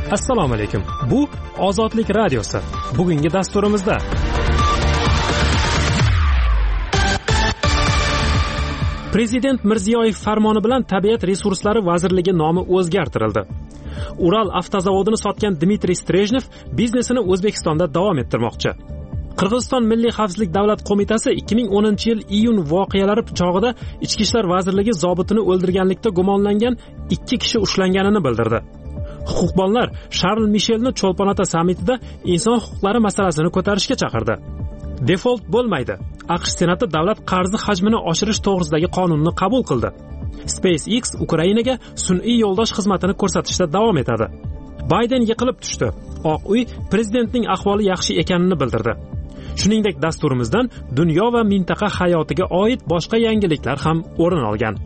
Assalomu alaykum. Bu Ozodlik radiosi. Bugungi dasturimizda Prezident Mirziyoyev farmoni bilan Tabiat resurslari vazirligi nomi o'zgartirildi. Ural avtozavodini sotgan Dmitriy Strejnev biznesini O'zbekistonda davom ettirmoqchi. Qirg'iziston Milliy xavfsizlik davlat qo'mitasi 2010-yil iyun voqealari chog'ida Ichki ishlar vazirligi zobitini o'ldirganlikda gumonlangan 2 kishi ushlanganini bildirdi. Huquqbonlar Sharl Mishelni Cho'lpon-ota sammitida inson huquqlari masalasini ko'tarishga chaqirdi. Default bo'lmaydi. AQSh Senati davlat qarzi hajmini oshirish to'g'risidagi qonunni qabul qildi. SpaceX Ukrainaga sun'iy yo'ldosh xizmatini ko'rsatishda davom etadi. Bayden yiqilib tushdi. Oq uy prezidentning ahvoli yaxshi ekanini bildirdi. Shuningdek, dasturimizdan dunyo va mintaqa hayotiga oid boshqa yangiliklar ham o'rin olgan.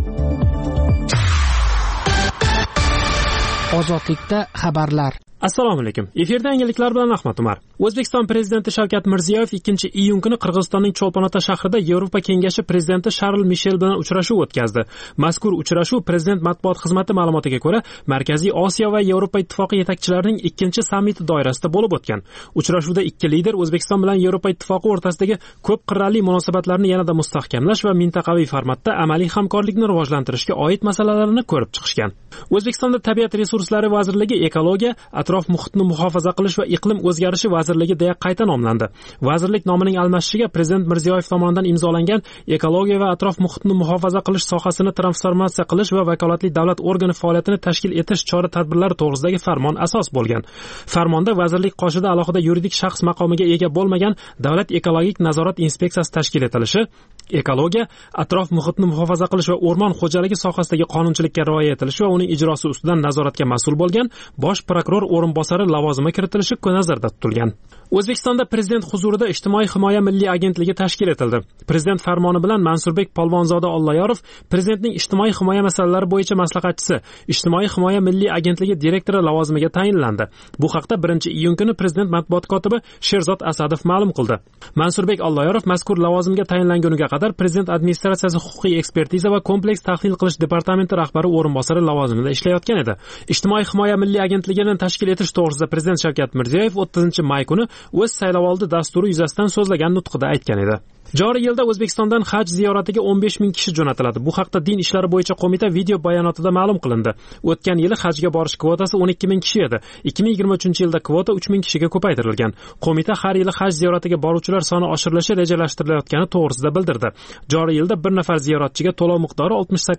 Ozodlikda xabarlar. Assalomu alaykum. Efirda yangiliklar bilan Ahmad Umar. O'zbekiston prezidenti Shavkat Mirziyoyev 2-iyun kuni Qirg'izistonning Cho'lpon-ota shahrida Yevropa kengashi prezidenti Sharl Mishel bilan uchrashuv o'tkazdi. Mazkur uchrashuv prezident matbuot xizmati ma'lumotiga ko'ra, Markaziy Osiyo va Yevropa ittifoqi yetakchilarining 2-sammiti doirasida bo'lib o'tgan. Uchrashuvda ikki lider O'zbekiston bilan Yevropa ittifoqi o'rtasidagi ko'p qirrali munosabatlarni yanada mustahkamlash va mintaqaviy formatda amaliy hamkorlikni rivojlantirishga oid masalalarni ko'rib chiqishgan. O'zbekistonda Tabiat resurslari vazirligi ekologiya, atrof muhitni muhofaza qilish va iqlim o'zgarishi vazirligi deya qayta nomlandi. Vazirlik nomining almashishiga prezident Mirziyoyev tomonidan imzolangan ekologiya va atrof muhitni muhofaza qilish sohasini transformatsiya qilish va vakolatli davlat organi faoliyatini tashkil etish chora-tadbirlari to'g'risidagi farmon asos bo'lgan. Farmonda vazirlik qoshida alohida yuridik shaxs maqomiga ega bo'lmagan Davlat ekologik nazorat inspeksiyasi tashkil etilishi, ekologiya, atrof muhitni muhofaza qilish va o'rmon xo'jaligi sohasidagi qonunchilikka rioya etilishi va uning ijrosi ustidan nazoratga mas'ul bo'lgan bosh prokuror o'rinbosari lavozimi kiritilishi nazarda tutilgan. O'zbekistonda prezident huzurida Ijtimoiy himoya milliy agentligi tashkil etildi. Prezident farmoni bilan Mansurbek Polvonzoda Olloyorov prezidentning ijtimoiy himoya masalalari bo'yicha maslahatchisi, Ijtimoiy himoya milliy agentligi direktori lavozimiga tayinlandi. Bu haqda 1-iyun kuni prezident matbuot kotibi Sherzod Asadov ma'lum qildi. Mansurbek Olloyorov mazkur lavozimga tayinlanguniga qadar prezident administratsiyasi huquqiy ekspertiza va kompleks tahlil qilish departamenti rahbari o'rinbosari lavozimida ishlayotgan edi. Ijtimoiy himoya milliy agentligini tashkil etish to'g'risida prezident Shavkat Mirziyoyev 30-may kuni o'z saylovoldi dasturi yuzasidan so'zlagan nutqida aytgan edi. Joriy yilda O'zbekistondan haj ziyoratiga 15,000 kishi jo'natiladi. Bu haqda Din ishlari bo'yicha qo'mita video bayonotida ma'lum qilindi. O'tgan yili hajga borish kvotasi 12,000 kishi edi. 2023-yilda kvota 3,000 kishiga ko'paytirilgan. Qo'mita har yili haj ziyoratiga boruvchilar soni oshirilishi rejalashtirilayotgani to'g'risida bildirdi. Joriy yilda bir nafar ziyoratchiga to'lov miqdori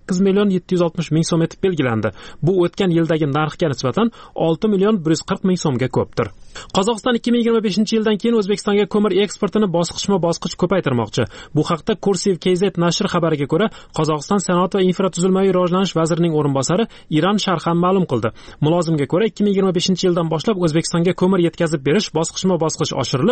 68,760,000 so'm etib belgilandi. Bu o'tgan yildagi narxga nisbatan 6,140,000 so'mga ko'pdir. Qozog'iston 2025-yildan keyin O'zbekistonga ko'mir eksportini bosqichma-bosqich ko'paytirmoqchi. Bu haqda Kursiv KZ nashri xabariga ko'ra, Qozog'iston sanoat va infratuzilmaviy rivojlanish vazirining o'rinbosari Iran Sharxan ma'lum qildi. Mulozimga ko'ra, 2025-yildan boshlab O'zbekistonga ko'mir yetkazib berish bosqichma-bosqich oshirilib,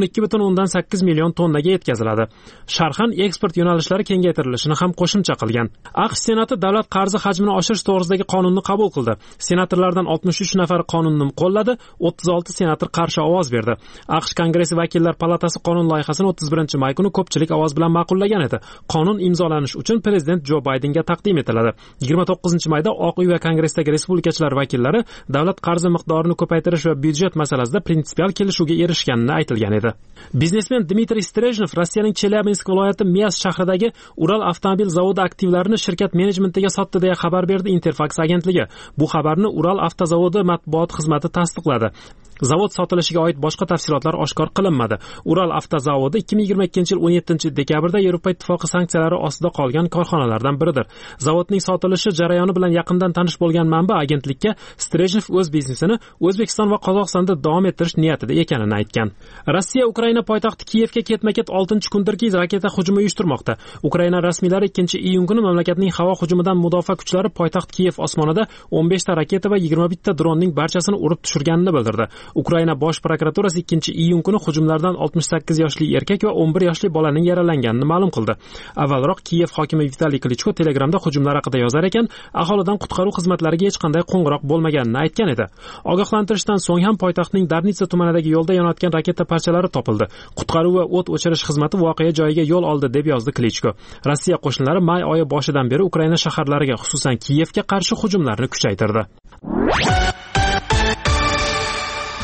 12,8 million tonnaga yetkaziladi. Sharxan eksport yo'nalishlari kengaytirilishini ham qo'shimcha qilgan. AQSh Senati davlat qarzi hajmini oshirish to'g'risidagi qonunni qabul qildi. Senatorlardan 63 nafar qonunni qo'lladi, 36 senator qarshi ovoz berdi. AQSh Kongressi vakillar palatasi qonun loyihasini 31-may kuni ko'pchilik ovoz bilan ma'qullagan edi. Qonun imzolanish uchun prezident Jo Baydenga taqdim etiladi. 29-mayda Oq uy va Kongressdagi respublikachilar vakillari davlat qarzi miqdorini ko'paytirish va byudjet masalasida prinsipial kelishuvga erishganini aytilgan edi. Biznesmen Dmitriy Strejnev Rossiyaning Chelyabinsk viloyati Mias shahridagi Ural avtomobil zavodi aktivlarini shirkat menejmentiga sotdi deya xabar berdi Interfax agentligi. Bu xabarni Ural avtozavodi matbuot xizmati tasdiqladi. Zavod sotilishiga oid boshqa tafsilotlar oshkor qilinmadi. Ural avtozavodi 2022-yil 17-dekabrda Yevropa ittifoqi sanksiyalari ostida qolgan korxonalardan biridir. Zavodning sotilishi jarayoni bilan yaqindan tanish bo'lgan manba agentlikka Strejnev o'z biznesini O'zbekiston va Qozog'istonda davom ettirish niyatida ekanini aytgan. Rossiya Ukraina poytaxti Kiyevga ketma-ket 6-kundirki raketa hujumi uyushtirmoqda. Ukraina rasmiylari 2-iyun kuni mamlakatning havo hujumidan mudofaa kuchlari poytaxt Kiyev osmonida 15 ta raketa va 21 ta dronning barchasini urib tushirganini bildirdi. Ukraina bosh prokuraturasi 2-iyun kuni hujumlardan 68 yoshli erkak va 11 yoshli bolaning yaralanganini ma'lum qildi. Avvalroq Kiyev hokimi Vitaliy Klichko Telegramda hujumlar haqida yozar ekan, aholidan qutqaruv xizmatlariga hech qanday qo'ng'iroq bo'lmaganini aytgan edi. Ogohlantirishdan so'ng ham poytaxtning Darnitsa tumanidagi yo'lda yonayotgan raketa parchalari topildi. Qutqaruv va o't o'chirish xizmati voqea joyiga yo'l oldi deb yozdi Klichko. Rossiya qo'shinlari may oyi boshidan beri Ukraina shaharlariga, xususan Kiyevga qarshi hujumlarni kuchaytirdi.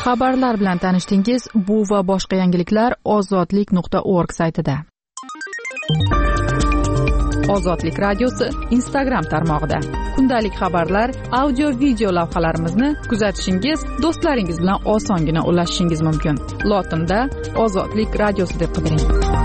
Xabarlar bilan tanishdingiz. Bu va boshqa yangiliklar ozodlik.org saytida. Ozodlik radiosi Instagram tarmog'ida. Kundalik xabarlar, audio video lavhalarimizni kuzatishingiz, do'stlaringiz bilan osongina ulashishingiz mumkin. Lotinda Ozodlik radiosi deb qidiring.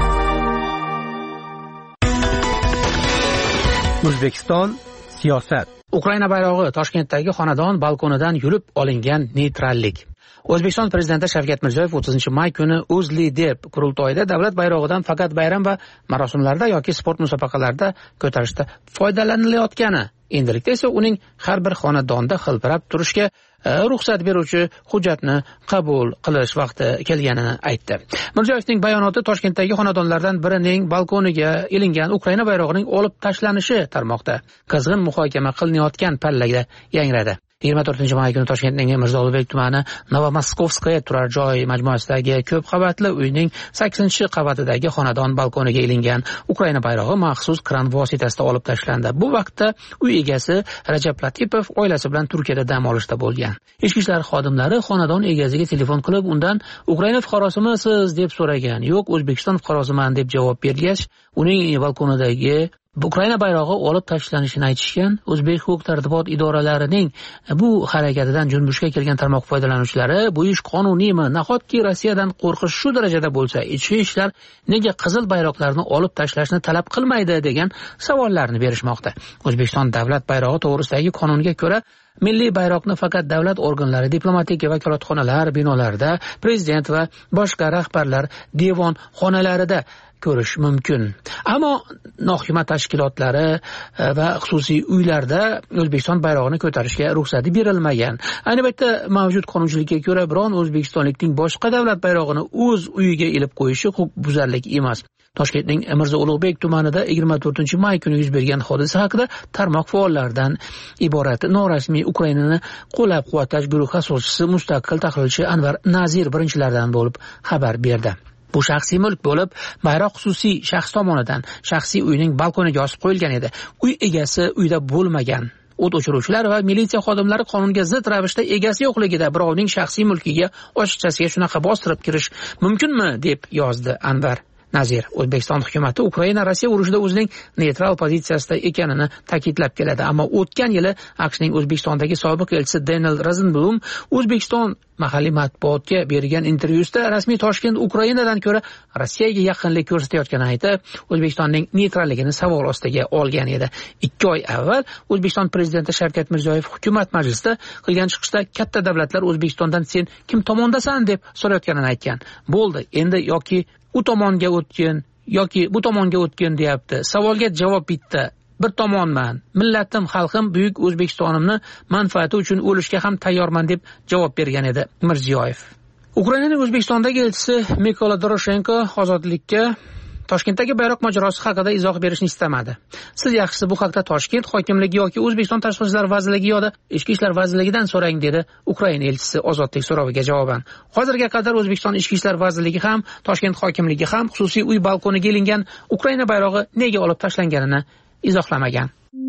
O'zbekiston siyosat. Ukraina bayrog'i Toshkentdagi xonadon balkonidan yulib olingan neytrallik. O'zbekiston prezidenti Shavkat Mirziyoyev 30-may kuni O'zLi deb qurultoyda davlat bayrog'idan faqat bayram va marosimlarda yoki sport musobaqalarida ko'tarishda foydalanilayotgani, endilikda esa uning har bir xonadonda hilpirab turishga ruxsat beruvchi hujjatni qabul qilish vaqti kelganini aytdi. Mirziyoyevning bayonoti Toshkentdagi xonadonlardan birining balkoniga ilingan Ukraina bayrog'ining olib tashlanishi tarmoqda qizg'in muhokama qilinayotgan pallada yangradi. 24-may kuni Toshkentning Mirzo Ulug'bek tumani Novomoskovskaya turar joy majmuasidagi ko'p qavatli uyning 8-qavatidagi xonadon balkoniga ilingan Ukraina bayrog'i maxsus kran vositasida olib tashlandi. Bu vaqtda uy egasi Rajab Latipov oilasi bilan Turkiyada dam olishda bo'lgan. Ichki ishlar xodimlari xonadon egasiga telefon qilib, undan Ukraina fuqarosimisiz deb so'ragan. Yo'q, O'zbekiston fuqarosiman deb javob bergach, uning balkonidagi Ukraina bayrog'i olib tashlanishini aytishgan. O'zbek huquq-tartibot idoralarining bu harakatidan junbushga kelgan tarmoq foydalanuvchilari bu ish qonuniymi? Nahotki Rossiyadan qo'rqish shu darajada bo'lsa, ichki ishlar nega qizil bayroqlarni olib tashlashni talab qilmaydi degan savollarni berishmoqda. O'zbekiston davlat bayrog'i to'g'risidagi qonunga ko'ra milliy bayroqni faqat davlat organlari, diplomatik vakolatxonalar binolarida, prezident va boshqa rahbarlar devon xonalarida ko'rish mumkin. Ammo nohukumat tashkilotlari va xususiy uylarda O'zbekiston bayrog'ini ko'tarishga ruxsat berilmagan. Ayni paytda mavjud qonunchilikka ko'ra biron o'zbekistonlikning boshqa davlat bayrog'ini o'z uyiga ilib qo'yishi huquqbuzarlik emas. Toshkentning Mirzo Ulug'bek tumanida 24-may kuni yuz bergan hodisa haqida tarmoq faollaridan iborat norasmiy Ukrainani qo'llab-quvvatlash guruhi asoschisi mustaqil tahlilchi Anvar Nazir birinchilardan bo'lib xabar berdi. Bu shaxsiy mulk bo'lib, bayroq xususiy shaxs tomonidan shaxsiy uyning balkoniga osib qo'yilgan edi. Uy egasi uyda bo'lmagan. O't o'chiruvchilar va militsiya xodimlari qonunga zid ravishda egasi yo'qligida birovning shaxsiy mulkiga ochiqchasiga shunaqa bostirib kirish mumkinmi deb yozdi Anvar Nazir. O'zbekiston hukumatı Ukraina-Rossiya urushida o'zining neytral pozitsiyasida ekanini ta'kidlab keladi. Ammo o'tgan yili AQShning O'zbekistondagi sobiq elchisi Daniel Rosenblum O'zbekiston mahalliy matbuotga bergan intervyusida rasmiy Toshkent Ukrainadan ko'ra Rossiyaga yaqinlik ko'rsatayotganini aytib, O'zbekistonning neytralligini savol ostiga olgan edi. 2 oy avval O'zbekiston prezidenti Shavkat Mirziyoyev hukumat majlisida qilgan chiqishda katta davlatlar O'zbekistondan sen kim tomondasan deb so'rayotganini aytgan. Bo'ldi, endi yoki u tomonga o'tgin yoki bu tomonga o'tgin deyapti. Savolga javob bitta. Bir tomonman. Millatim, xalqim, buyuk O'zbekistonimni manfaati uchun o'lishga ham tayyorman deb javob bergan edi Mirziyoyev. Ukrainaning O'zbekistondagi elchisi Mykola Doroshenko ozodlikka Toshkentdagi bayroq mojarosi haqida izoh berishni istamadi. Siz yaxshisi bu haqda Toshkent hokimligi yoki O'zbekiston Tashqi ishlar vazirligi yoki Ichki ishlar vazirligidan so'rang dedi Ukraina elchisi ozodlik so'roviga javoban. Hozirga qadar O'zbekiston Ichki ishlar vazirligi ham, Toshkent hokimligi ham xususiy uy balkoniga ilingan Ukraina bayrog'i nega olib tashlanganini izohlamagan.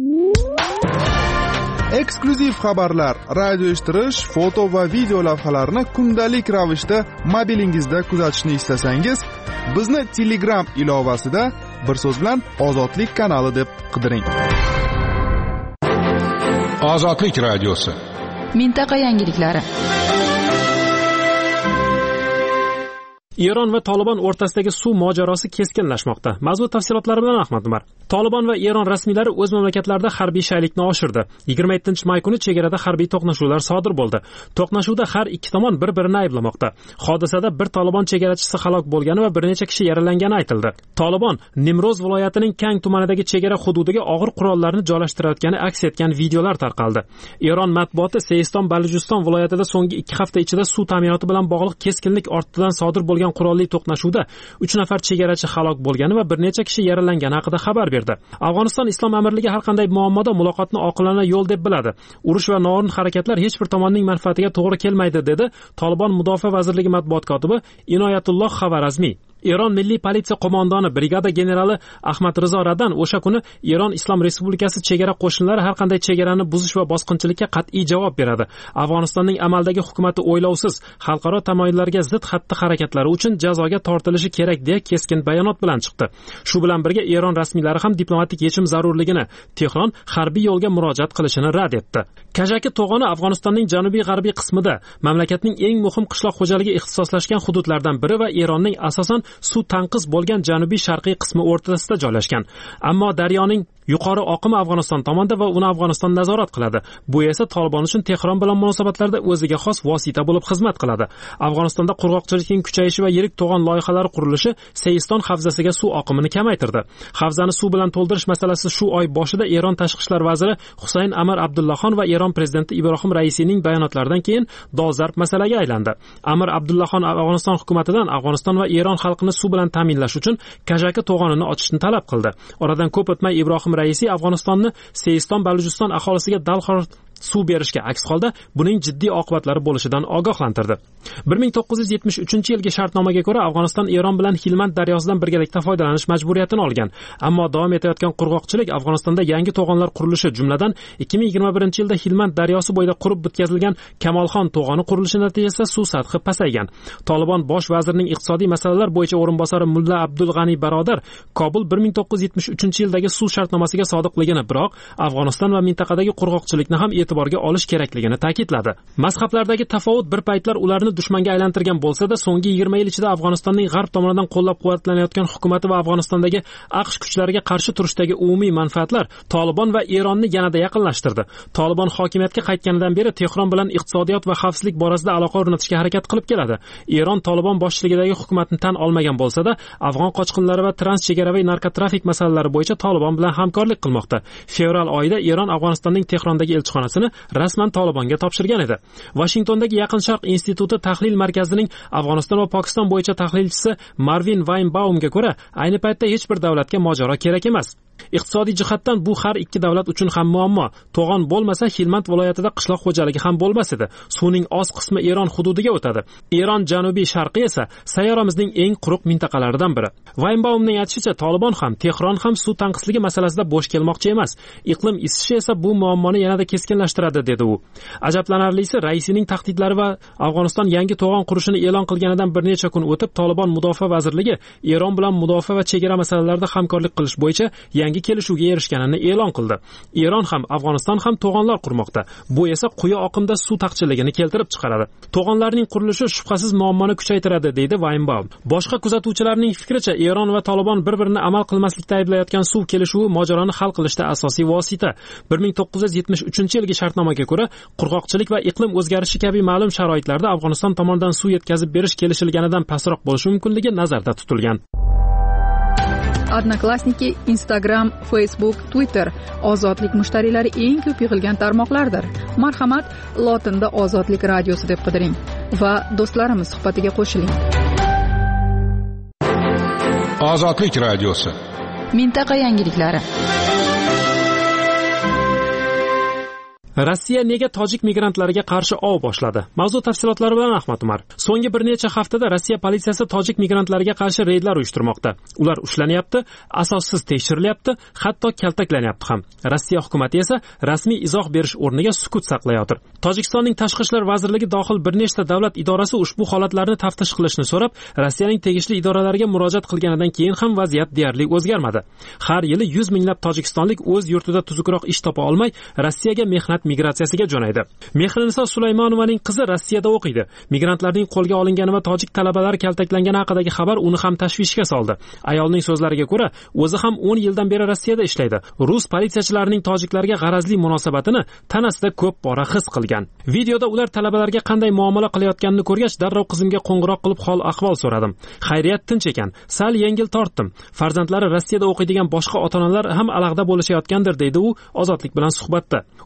Eksklyuziv xabarlar, radio eshittirish, foto va video lavhalarni kundalik ravishda mobilingizda kuzatishni istasangiz, bizni Telegram ilovasida bir so'z bilan Ozodlik kanali deb qidiring. Ozodlik radiosi. Mintaqa yangiliklari. Eron va Tolibon o'rtasidagi suv mojarosi keskinlashmoqda. Mazmun tafsilotlari bilan Ahmad Umar. Tolibon va Eron rasmiylari o'z mamlakatlarida harbiy shaylikni oshirdi. 27-may kuni chegarada harbiy to'qnashuvlar sodir bo'ldi. To'qnashuvda har ikki tomon bir-birini ayblamoqda. Hodisada bir Tolibon chegarachisi halok bo'lgani va bir necha kishi yaralangani aytildi. Tolibon Nimroz viloyatining Kang tumanidagi chegara hududiga og'ir qurollarni joylashtirayotgani aks etgan videolar tarqaldi. Eron matbuoti Seiston Balujiston viloyatida so'nggi 2 hafta ichida suv ta'minoti bilan bog'liq keskinlik ortidan sodir bo'lgan qurolli to'qnashuvda 3 nafar chegarachi halok bo'lgani va bir necha kishi yaralangani haqida xabar berdi. Afg'oniston Islom amirligi har qanday muammoda muloqotni oqilona yo'l deb biladi. Urush va noo'rin harakatlar hech bir tomonning manfaatiga to'g'ri kelmaydi dedi Tolibon mudofaa vazirligi matbuot kotibi Inoyatulloh Xavarazmiy. Eron milliy politsiya qo'mondoni brigada generali Ahmad Rizo Radan o'sha kuni Eron Islom Respublikasi chegara qo'shinlari har qanday chegarani buzish va bosqinchilikka qat'iy javob beradi. Afg'onistonning amaldagi hukumatı o'ylovsiz xalqaro tamoyillarga zid xatti-harakatlari uchun jazoga tortilishi kerak deya keskin bayonot bilan chiqdi. Shu bilan birga Eron rasmiylari ham diplomatik yechim zarurligini, Tehron harbiy yo'lga murojaat qilishini rad etdi. Kajaki to'g'oni Afg'onistonning janubiy-g'arbiy qismida, mamlakatning eng muhim qishloq xo'jaligi ixtisoslashgan hududlardan biri va Eronning asosan suv tanqis bo'lgan janubiy-sharqiy qismi o'rtasida joylashgan. Ammo daryoning yuqori oqimi Afg'oniston tomonda va uni Afg'oniston nazorat qiladi. Bu esa Tolibon uchun Tehron bilan munosabatlarda o'ziga xos vosita bo'lib xizmat qiladi. Afg'onistonda qurg'oqchilikning kuchayishi va yirik to'g'on loyihalari qurilishi Seiston havzasiga suv oqimini kamaytirdi. Havzani suv bilan to'ldirish masalasi shu oy boshida Eron tashqi ishlar vaziri Husayn Amir Abdullaxon va Eron prezidenti Ibrohim Raisining bayonotlaridan keyin dolzarb masalaga aylandi. Amir Abdullaxon Afg'oniston hukumatidan Afg'oniston va Eron xalqini suv bilan ta'minlash uchun Kajaki to'g'onini ochishni talab qildi. Oradan ko'p o'tmay Ibrohim Raisi Afg'onistonni Seiston Balujiston aholisiga darhol suv berishga aks holda buning jiddiy oqibatlari bo'lishidan ogohlantirdi. 1973-yilgi shartnomaga ko'ra Afg'oniston Eron bilan Hilmand daryosidan birgalikda foydalanish majburiyatini olgan. Ammo davom etayotgan qurg'oqchilik Afg'onistonda yangi to'g'onlar qurilishi, jumladan 2021-yilda Hilmand daryosi bo'yida qurib bitkazilgan Kamolxon to'g'oni qurilishi natijasida suv sathi pasaygan. Tolibon bosh vazirining iqtisodiy masalalar bo'yicha o'rinbosari Mulla Abdul G'ani Barodar Kobul 1973-yildagi suv shartnomasiga sodiqligini, biroq Afg'oniston va mintaqadagi qurg'oqchilikni ham e'tiborga olish kerakligini ta'kidladi. Mazhablardagi tafovut bir paytlar ularni dushmanga aylantirgan bo'lsa-da, so'nggi 20 yil ichida Afg'onistonning g'arb tomonidan qo'llab-quvvatlanayotgan hukumati va Afg'onistondagi AQSh kuchlariga qarshi turishdagi umumiy manfaatlar Tolibon va Eronni yanada yaqinlashtirdi. Tolibon hokimiyatga qaytganidan beri Tehron bilan iqtisodiyot va xavfsizlik borasida aloqa o'rnatishga harakat qilib keladi. Eron Tolibon boshchiligidagi hukumatni tan olmagan bo'lsa-da, afg'on qochqinlari va transchegaraviy narkotrafik masalalari bo'yicha Tolibon bilan hamkorlik qilmoqda. Fevral oyida Eron Afg'onistonning Tehrondagi elchixonasini rasman Tolibonga topshirgan edi. Washingtondagi Yaqin Sharq instituti tahlil markazining Afg'oniston va Pokiston bo'yicha tahlilchisi Marvin Weinbaumga ko'ra, ayni paytda hech bir davlatga mojaro kerak emas. Iqtisodiy jihatdan bu har ikki davlat uchun ham muammo. To'g'on bo'lmasa, Hilmand viloyatida qishloq xo'jaligi ham bo'lmas edi. Suvning oz qismi Eron hududiga o'tadi. Eron janubiy sharqi esa sayyoramizning eng quruq mintaqalaridan biri. Weinbaumning aytishicha, Tolibon ham, Tehron ham suv tanqisligi masalasida bo'sh kelmoqchi emas. Iqlim isishi esa bu muammoni yanada keskinlashtiradi, dedi u. Ajablanarlisi, raisining tahdidlari va Afg'oniston yangi to'g'on qurishini e'lon qilganidan bir necha kun o'tib, Tolibon mudofaa vazirligi Eron bilan mudofaa va chegara masalalarida hamkorlik qilish bo'yicha yangi kelishuvga erishganini e'lon qildi. Eron ham, Afg'oniston ham to'g'onlar qurmoqda. Bu esa quyi oqimda suv taqchilligini keltirib chiqaradi. To'g'onlarning qurilishi shubhasiz muammoni kuchaytiradi, deydi Weinbaum. Boshqa kuzatuvchilarning fikricha, Eron va Tolibon bir-birini amal qilmaslikda ayblayotgan suv kelishuvi mojaroni hal qilishda asosiy vosita. 1973-yilgi shartnomaga ko'ra, qurg'oqchilik va iqlim o'zgarishi kabi ma'lum sharoitlarda Afg'oniston tomonidan suv yetkazib berish kelishilganidan pastroq bo'lishi mumkinligi nazarda tutilgan. Odnoklassniki, Instagram, Facebook, Twitter ozodlik mushtariylari eng ko'p yig'ilgan tarmoqlardir. Marhamat, lotinda Ozodlik radiosi deb qidiring va do'stlarimiz suhbatiga qo'shiling. Ozodlik radiosi. Mintaqa yangiliklari. Rossiya nega tojik migrantlariga qarshi ov boshladi? Mavzu tafsilotlari bilan Ahmad Umar. So'nggi bir necha haftada Rossiya politsiyasi tojik migrantlarga qarshi reydlar uyushtirmoqda. Ular ushlanyapti, asossiz tekshirilyapti, hatto kaltaklanyapti ham. Rossiya hukumatı esa rasmiy izoh berish o'rniga sukut saqlayotir. Tojikistonning tashqi ishlar vazirligi dohil bir nechta davlat idorasi ushbu holatlarni taftish qilishni so'rab, Rossiyaning tegishli idoralariga murojaat qilganidan keyin ham vaziyat deyarli o'zgarmadi. Har yili 100 minglab tojikistonlik o'z yurtida tuzukroq ish topa olmay, Rossiyaga mehnat migratsiyasiga jo'naydi. Mehriniso Sulaymonovaning qizi Rossiyada o'qiydi. Migrantlarning qo'lga olingani va tojik talabalar kaltaklangani haqidagi xabar uni ham tashvishga soldi. Ayolning so'zlariga ko'ra, o'zi ham 10 yildan beri Rossiyada ishlaydi. Rus politsiyachilarining tojiklarga g'arazli munosabatini tanasida ko'p bora his qilgan. Videoda ular talabalarga qanday muomala qilayotganini ko'rgach, darrov qizimga qo'ng'iroq qilib hol ahvol so'radim. Xayriyat tinch ekan. Sal yengil tortdim. Farzandlari Rossiyada o'qiydigan boshqa ota-onalar ham alag'da bo'lishayotgandir, deydi u Ozodlik bilan suhbatda. O'tgan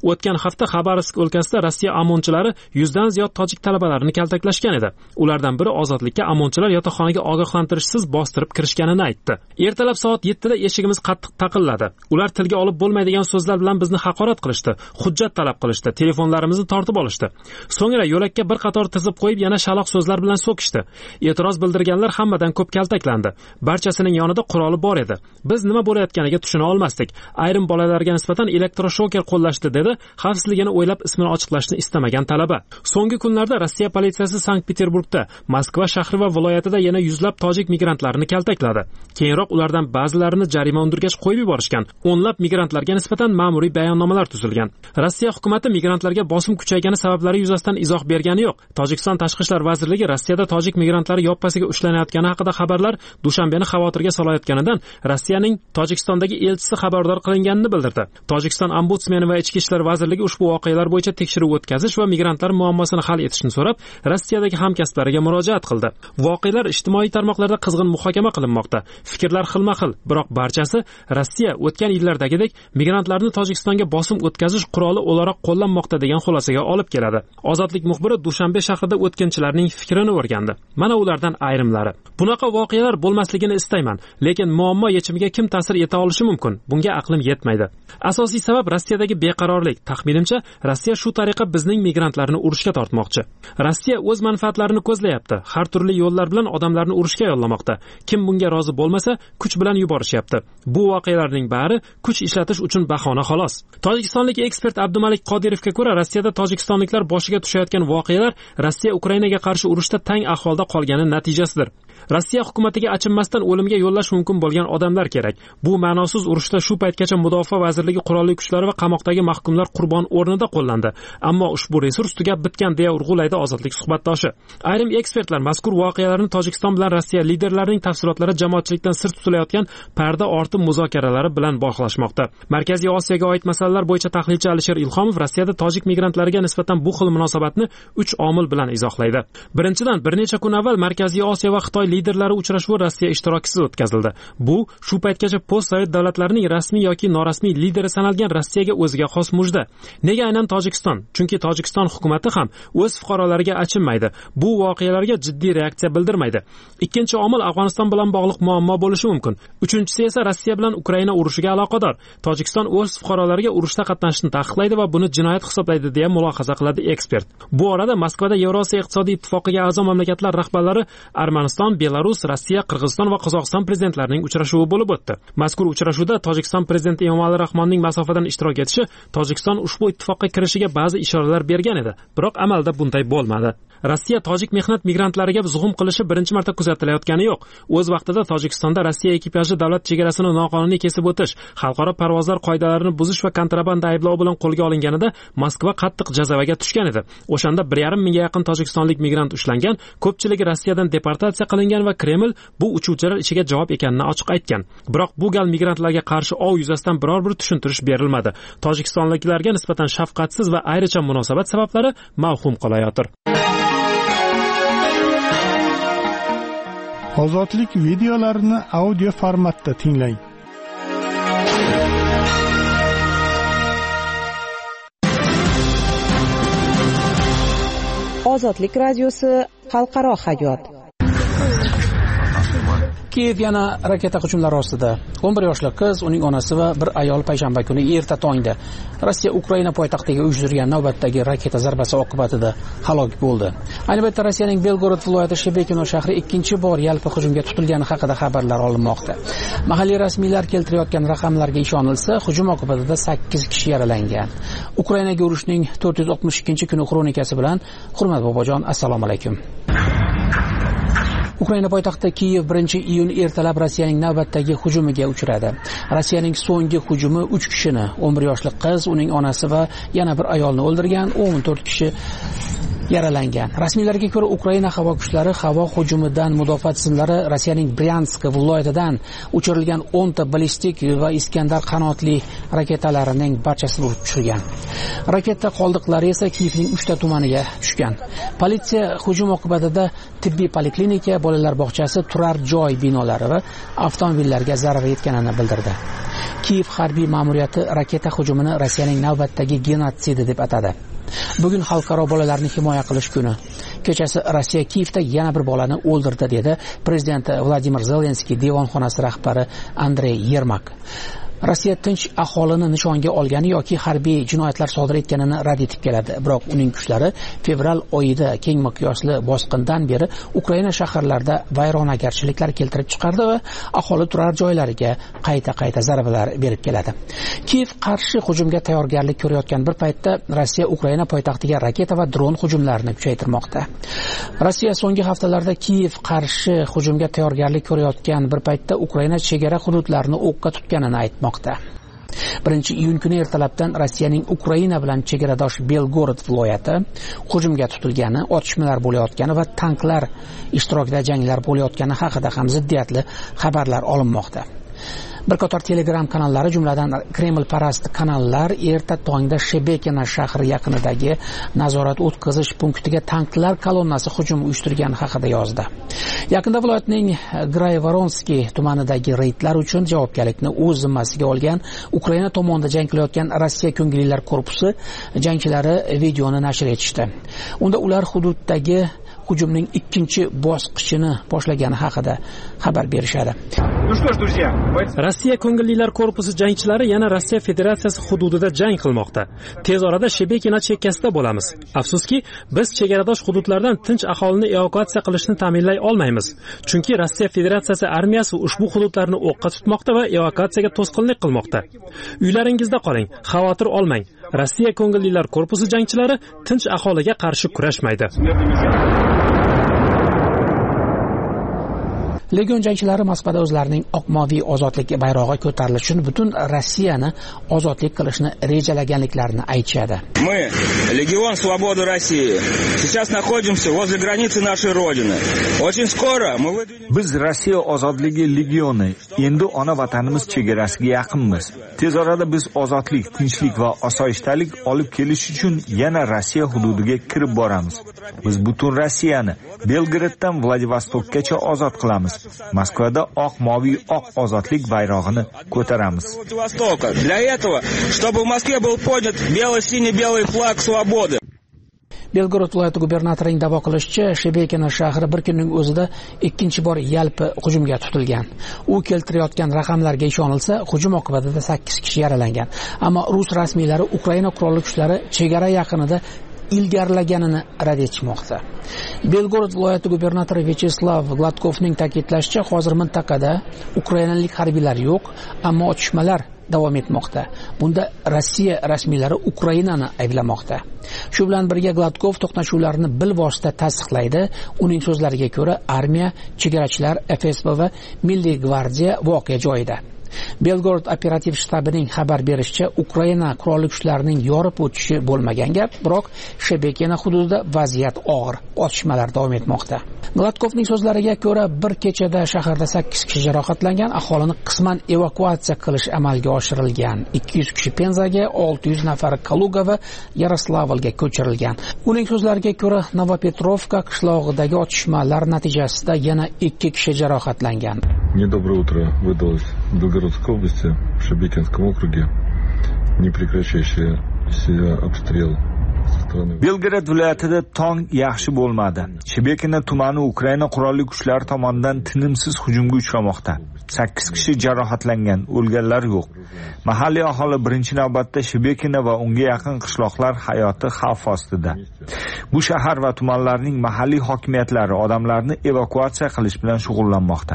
hafta Xabarovsk o'lkasida Rossiya OMONchilari 100 dan ziyod tojik talabalarini kaltaklashgan edi. Ulardan biri ozodlikka OMONchilar yotoqxonaga ogohlantirishsiz bostirib kirishganini aytdi. Ertalab soat 7 da eshigimiz qattiq taqilladi. Ular tilga olib bo'lmaydigan so'zlar bilan bizni haqorat qilishdi, hujjat talab qilishdi, telefonlarimizni tortib olishdi. So'ngra yo'lakka bir qator tizib qo'yib yana shaloq so'zlar bilan so'kishdi. E'tiroz bildirganlar hammadan ko'p kaltaklandi. Barchasining yonida quroli bor edi. Biz nima bo'layotganiga tushuna olmasdik. Ayrim bolalarga nisbatan elektroshoker qo'llashdi dedi xavfsizligini o'ylab ismini ochiqlashni istamagan talaba. So'nggi kunlarda Rossiya politsiyasi Sankt-Peterburgda, Moskva shahri va viloyatida yana yuzlab tojik migrantlarini kaltakladi. Keyinroq ulardan ba'zilarini jarima undirgach qo'yib yuborishgan. O'nlab migrantlarga nisbatan ma'muriy bayonnomalar tuzilgan. Rossiya hukumati migrantlarga bosim kuchaygani sabablari yuzasidan izoh bergani yo'q. Tojikiston tashqi ishlar vazirligi Rossiyada tojik migrantlari yoppasiga ushlanayotgani haqida xabarlar Dushanbeni xavotirga solayotganidan Rossiyaning Tojikistondagi elchisi xabardor qilinganini bildirdi. Tojikiston ombudsmeni va ichki ishlar vazirligi ushbu voqealar bo'yicha tekshiruv o'tkazish va migrantlar muammosini hal etishni so'rab, Rossiyadagi hamkasblariga murojaat qildi. Voqealar ijtimoiy tarmoqlarda qizg'in muhokama qilinmoqda. Fikrlar xilma-xil, biroq barchasi Rossiya o'tgan yillardagidek migrantlarni Tojikistonga bosim o'tkazish quroli o'laroq qo'llanmoqda degan xulosaga olib keladi. Ozodlik muxbiri Dushanbe shahrida o'tkinchilarning fikrini o'rgandi. Mana ulardan ayrimlari. Bunaqa voqealar bo'lmasligini istayman, lekin muammo yechimiga kim ta'sir eta olishi mumkin? Bunga aqlim yetmaydi. Asosiy sabab Rossiyadagi beqarorlik. Taxminimcha, Rossiya shu tariqa bizning migrantlarni urushga tortmoqchi. Rossiya o'z manfaatlarini ko'zlayapti. Har turli yo'llar bilan odamlarni urushga yollamoqda. Kim bunga rozi bo'lmasa, kuch bilan yuborishyapti. Bu voqealarning bari kuch ishlatish uchun bahona xolos. Tojikistonlik ekspert Abdumalik Qodirovga ko'ra, Rossiyada tojikistonliklar boshiga tushayotgan voqealar Rossiya Ukrainaga qarshi urushda tang ahvolda qolgani natijasidir. Rossiya hukumatiga achinmasdan o'limga yo'llash mumkin bo'lgan odamlar kerak. Bu ma'nosiz urushda shu paytgacha Mudofaa vazirligi qurolli kuchlari va qamoqdagi mahkumlar qurbon o'rnida qo'llandi. Ammo ushbu resurs tugab bitgan deya urg'ulaydi ozodlik suhbatdoshi. Ayrim ekspertlar mazkur voqealarni Tojikiston bilan Rossiya liderlarining tafsilotlari jamoatchilikdan sir tutilayotgan parda orti muzokaralari bilan bog'lashmoqda. Markaziy Osiyoga oid masalalar bo'yicha tahlilchi Alisher Ilhomov Rossiyada tojik migrantlariga nisbatan bu xil munosabatni 3 omil bilan izohlaydi. Birinchidan, bir necha kun avval Markaziy Osiyo va Xitoy liderlari uchrashuvi Rossiya ishtirokisiz o'tkazildi. Bu shu paytgacha post-sovet davlatlarining rasmiy yoki norasmiy lideri sanalgan Rossiyaga o'ziga xos mujda. Nega aynan Tojikiston? Chunki Tojikiston hukumati ham o'z fuqarolariga achinmaydi. Bu voqealarga jiddiy reaksiya bildirmaydi. Ikkinchi omil Afg'oniston bilan bog'liq muammo bo'lishi mumkin. Uchinchisi esa Rossiya bilan Ukraina urushiga aloqador. Tojikiston o'z fuqarolariga urushda qatnashishni taqiqlaydi va buni jinoyat hisoblaydi deya mulohaza qiladi ekspert. Bu orada Moskvada Yevrosiyo iqtisodiy ittifoqiga a'zo mamlakatlar rahbarlari Armaniston, Belarus, Rossiya, Qirg'iziston va Qozog'iston prezidentlarining uchrashuvi bo'lib o'tdi. Mazkur uchrashuvda Tojikiston prezidenti Emomali Rahmonning masofadan ishtirok etishi Tojikiston ushbu ittifoqqa kirishiga ba'zi ishoralar bergan edi, biroq amalda bunday bo'lmadi. Rossiya tojik mehnat migrantlariga zug'um qilishi birinchi marta kuzatilayotgani yo'q. O'z vaqtida Tojikistonda Rossiya ekipaji davlat chegarasini noqonuniy kesib o'tish, xalqaro parvozlar qoidalarini buzish va kontrabanda ayblovi bilan qo'lga olinganida Moskva qattiq jazavaga tushgan edi. O'shanda 1,5 mingga yaqin tojikistonlik migrant ushlangan, ko'pchiligi Rossiyadan deportatsiya qilingan va Kreml bu uchuvchilar ishiga javob ekanini ochiq aytgan. Biroq bu gal migrantlarga qarshi ov yuzasidan biror bir tushuntirish berilmadi. Tojikistonliklarga nisbatan shafqatsiz va ayricha munosabat sabablari mavhum qolayotir. Ozodlik videolarini audio formatda tinglang. Ozodlik radiosi xalqaro hayot. Kiyev yana raketa hujumlari ostida. 11 yoshli qiz, uning onasi va bir ayol payshanba kuni erta tongda Rossiya Ukraina poytaxtiga uyushtirgan navbatdagi raketa zarbasi oqibatida halok bo'ldi. Ayni paytda Rossiyaning Belgorod viloyati Shebekino shahri ikkinchi bor yalpi hujumga tutilgani haqida xabarlar olinmoqda. Mahalliy rasmiylar keltirayotgan raqamlarga ishonilsa, hujum oqibatida 8 kishi yaralangan. Ukrainaga urushning 462-kuni xronikasi bilan Hurmat bobojon, assalomu alaykum. Ukraina poytaxti Kiyev 1-iyun ertalab Rossiyaning navbatdagi hujumiga uchradi. Rossiyaning so'nggi hujumi 3 kishini, 11 yoshli qiz, uning onasi va yana bir ayolni o'ldirgan, 14 kishi yaralangan. Rasmiylarga ko'ra, Ukraina havo kuchlari havo hujumidan mudofaa tizimlari Rossiyaning Bryansk viloyatidan uchirilgan 10 ta ballistik va Iskandar qanotli raketalarining barchasini urib tushirgan. Raketa qoldiqlari esa Kiyevning 3 ta tumaniga tushgan. Politsiya hujum oqibatida tibbiy poliklinika, bolalar bog'chasi, turar joy binolari va avtomobillarga zarar yetganini bildirdi. Kiyev harbiy ma'muriyati raketa hujumini Rossiyaning navbatdagi genotsidi deb atadi. Bugun xalqaro bolalarni himoya qilish kuni. Kechasi Rossiya Kiyevda yana bir bolani o'ldirdi dedi prezident Vladimir Zelenskiy devonxonasi rahbari Andrey Yermak. Rossiya tinch aholini nishonga olgani yoki harbiy jinoyatlar sodir etganini rad etib keladi. Biroq uning kuchlari fevral oyida keng miqyosli bosqindan beri Ukraina shaharlarida vayronagarchiliklar keltirib chiqardi va aholi turar joylariga qayta zarbalar berib keladi. Kiyev qarshi hujumga tayyorgarlik ko'rayotgan bir paytda Rossiya Ukraina poytaxtiga raketa va dron hujumlarini kuchaytirmoqda. Rossiya so'nggi haftalarda Kiyev qarshi hujumga tayyorgarlik ko'rayotgan bir paytda Ukraina chegara hududlarini o'qqa tutganini aytmoqda. 1-iyun kuni ertalabdan Rossiyaning Ukraina bilan chegaradosh Belgorod viloyati hujumga tutilgani, otishmalar bo'layotgani va tanklar ishtirokida janglar bo'layotgani haqida ham ziddiyatli xabarlar olinmoqda. Bir qator Telegram kanallari, jumladan Kreml parast kanallar erta tongda Shebekina shahri yaqinidagi nazorat o'tkazish punktiga tanklar kolonnasi hujum uyushtirgani haqida yozdi. Yaqinda viloyatning Grayvoronskiy tumanidagi reydlar uchun javobgarlikni o'z zimmasiga olgan Ukraina tomonida jang qilayotgan Rossiya ko'ngillilar korpusi jangchilari videoni nashr etishdi. Unda ular hududdagi hujumning ikkinchi bosqichini boshlagani haqida xabar berishadi. Rossiya ko'ngillilar korpusi jangchilari yana Rossiya Federatsiyasi hududida jang qilmoqda. Tez orada Shebekina chekkasida bo'lamiz. Afsuski, biz chegaradosh hududlardan tinch aholini evakuatsiya qilishni ta'minlay olmaymiz. Chunki Rossiya Federatsiyasi armiyasi ushbu hududlarni o'qqa tutmoqda va evakuatsiyaga to'sqinlik qilmoqda. Uylaringizda qoling, xavotir olmang. Rossiya ko'ngillilar korpusi jangchilari tinch aholiga qarshi kurashmaydi. Legion jangchilari Moskvada o'zlarining oq-moviy ozodlik bayrog'i ko'tarilishi uchun butun Rossiyani ozodlik qilishni rejalaganliklarini aytishadi. Мы, Легион Свободы России, сейчас находимся возле границы нашей родины. Очень скоро мы выдвинем... Biz Rossiya ozodligi legioni, endi ona vatanimiz chegarasiga yaqinmiz. Tez orada biz ozodlik, tinchlik va osoyishtalik olib kelish uchun yana Rossiya hududiga kirib boramiz. Biz butun Rossiyani Belgraddan Vladivostokgacha ozod qilamiz. Moskvada oq-moviy oq ozodlik bayrog'ini ko'taramiz. Для этого, чтобы в Москве был поднят бело-синий-белый флаг свободы. Belgorod viloyati gubernatorining da'vo qilishicha, Shebekina shahri bir kunning o'zida ikkinchi bor yalpi hujumga tutilgan. U keltirayotgan raqamlarga ishonilsa, hujum oqibatida 8 kishi yaralangan. Ammo rus rasmiylari Ukraina qurolli kuchlari chegara yaqinida ilgarilaganini rad etishmoqda. Belgorod viloyati gubernatori Vyacheslav Gladkovning ta'kidlashicha, hozir mintaqada ukrainalik harbiylar yo'q, ammo otishmalar davom etmoqda. Bunda Rossiya rasmiylari Ukrainani ayblamoqda. Shu bilan birga Gladkov to'qnashuvlarni bilvosita tasdiqlaydi. Uning so'zlariga ko'ra, armiya, chegarachilar, FSB va Milliy gvardiya voqea joyida. Belgorod operativ shtabining xabar berishicha, Ukraina qurolli kuchlarining yorib o'tishi bo'lmagan gap, biroq Shebekina hududida vaziyat og'ir, otishmalar davom etmoqda. Gladkovning so'zlariga ko'ra, bir kechada shaharda 8 kishi jarohatlangan, aholini qisman evakuatsiya qilish amalga oshirilgan. 200 kishi Penzaga, 600 nafari Kaluga va Yaroslavlga ko'chirilgan. Uning so'zlariga ko'ra, Novopetrovka qishlog'idagi otishmalar natijasida yana 2 kishi jarohatlangan. Недоброе утро выдалось в Белгородской области, в Шебекинском округе. Непрекращающийся обстрел. Belgorod viloyatida tong yaxshi bo'lmadi. Shebekina tumani Ukraina qurolli kuchlari tomonidan tinimsiz hujumga uchramoqda. 8 kishi jarohatlangan, o'lganlar yo'q. Mahalliy aholi birinchi navbatda Shebekina va unga yaqin qishloqlar hayoti xavf ostida. Bu shahar va tumanlarning mahalliy hokimiyatlari odamlarni evakuatsiya qilish bilan shug'ullanmoqda.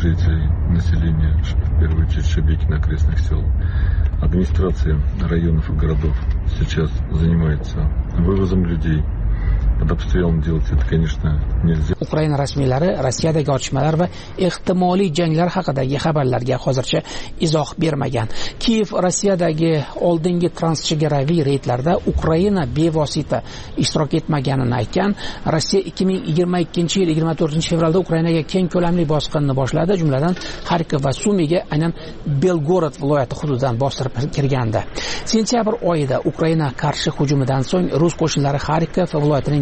Администрация районов и городов сейчас занимается вывозом людей. Под обстрелом делать это, конечно, nельзя. Ukraina rasmiylari Rossiyadagi otishmalar va ehtimoliy janglar haqidagi xabarlarga hozircha izoh bermagan. Kiyev Rossiyadagi oldingi transchegaraviy reydlarda Ukraina bevosita ishtirok etmaganini aytgan. Rossiya 2022-yil 24-fevralda Ukrainaga keng ko'lamli bosqinni boshladi, jumladan Xarkov va Sumiga, aynan Belgorod viloyati hududidan bostirib kirgandi. Sentyabr oyida Ukraina qarshi hujumidan so'ng rus qo'shinlari Xarkov viloyatining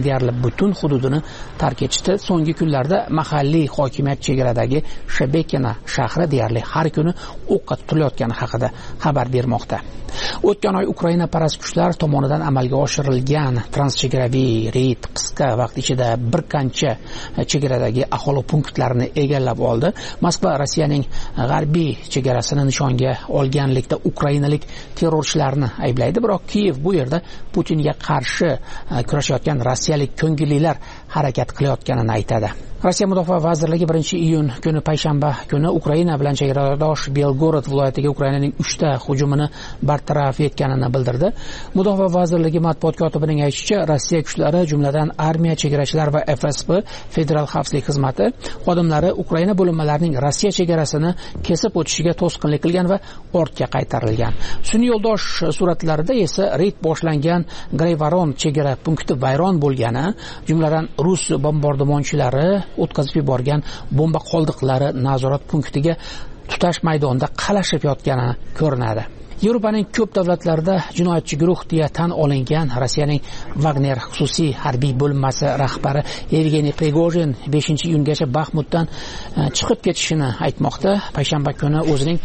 deyarli butun hududini tark etishdi. So'nggi kunlarda mahalliy hokimiyat chegaradagi Shebekina shahri deyarli har kuni o'qqa tutilayotgani haqida xabar bermoqda. O'tgan oy Ukraina parast kuchlar tomonidan amalga oshirilgan transchegaraviy reyd qisqa vaqt ichida bir qancha chegaradagi aholi punktlarini egallab oldi. Moskva Rossiyaning g'arbiy chegarasini nishonga olganlikda ukrainalik terrorchilarni ayblaydi, biroq Kiyev bu yerda Putinga qarshi kurashayotgan rossiyalik ko'ngillilar harakat qilayotganini aytadi. Rossiya Mudofaa vazirligi 1-iyun kuni payshanba kuni Ukraina bilan chegaradosh Belgorod viloyatiga Ukrainaning 3 ta hujumini bartaraf etganini bildirdi. Mudofaa vazirligi matbuot kotibining aytishicha, Rossiya kuchlari, jumladan armiya, chegarachilar va FSB Federal xavfsizlik xizmati xodimlari Ukraina bo'linmalarining Rossiya chegarasini kesib o'tishiga to'sqinlik qilgan va ortga qaytarilgan. Sun'iy yo'ldosh suratlarida esa reyd boshlangan Grayvoron chegara punkti vayron bo'lgani, jumladan rus bombardimonchilari o'tkazib yuborgan bomba qoldiqlari nazorat punktiga tutash maydonida qalashib yotgani ko'rinadi. Yevropaning ko'p davlatlarida jinoyatchi guruh deya tan olingan Rossiyaning Wagner xususiy harbiy bo'linmasi rahbari Yevgeniy Prigojin 5-iyungacha Baxmutdan chiqib ketishini aytmoqda. Payshanba kuni o'zining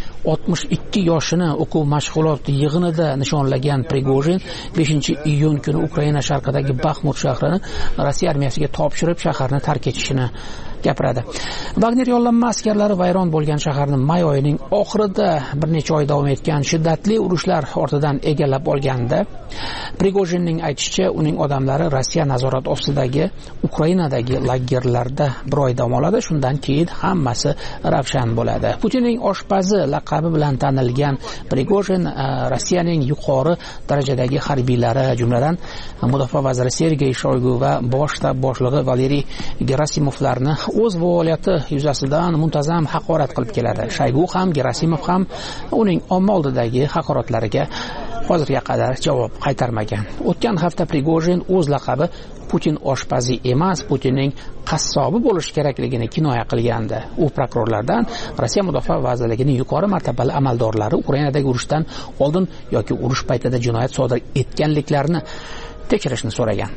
62 yoshini o'quv mashg'ulot yig'inida nishonlagan Prigojin 5-iyun kuni Ukraina sharqidagi Baxmut shahrini Rossiya armiyasiga topshirib shaharni tark etishini gapiradi. Wagner yollanma askarlari vayron bo'lgan shaharni may oyining oxirida bir necha oy davom etgan shiddatli urushlar ortidan egallab olganda, Prigojinning aytishicha, uning odamlari Rossiya nazorat ostidagi Ukrainadagi lagerlarda bir oy dam oladi, shundan keyin hammasi ravshan bo'ladi. Putinning oshpazi laqabi bilan tanilgan Prigojin Rossiyaning yuqori darajadagi harbiylari, jumladan mudofaa vaziri Sergey Shoygu va bosh shtab boshlig'i Valeriy Gerasimovlarni o'z faoliyati yuzasidan muntazam haqorat qilib keladi. Shoygu ham, Gerasimov ham uning omma oldidagi haqoratlariga hozirga qadar javob qaytarmagan. O'tgan hafta Prigojin o'z laqabi Putin oshpazi emas, Putinning qassobi bo'lish kerakligini kinoya qilgandi. U prokurorlardan Rossiya Mudofaa vazirligining yuqori martabali amaldorlari Ukrainadagi urushdan oldin yoki urush paytida jinoyat sodir etganliklarini tekshirishni so'ragan.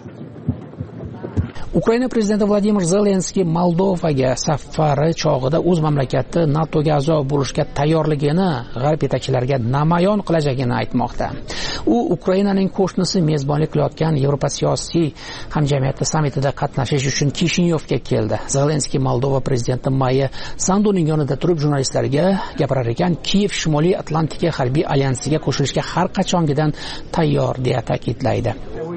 Ukraina prezidenti Vladimir Zelenskiy Moldovaga safari chog'ida o'z mamlakati NATOga a'zo bo'lishga tayyorligini g'arb yetakchilariga namoyon qilajagini aytmoqda. U Ukrainaning qo'shnisi mezbonlik qilayotgan Yevropa siyosiy hamjamiyati sammitida qatnashish uchun Kishinyovga keldi. Zelenskiy Moldova prezidenti Maya Sanduning yonida turib jurnalistlarga gapirar ekan, Kiyev Shimoliy Atlantika harbiy alyansiga qo'shilishga har qachongidan tayyor deya ta'kidlaydi.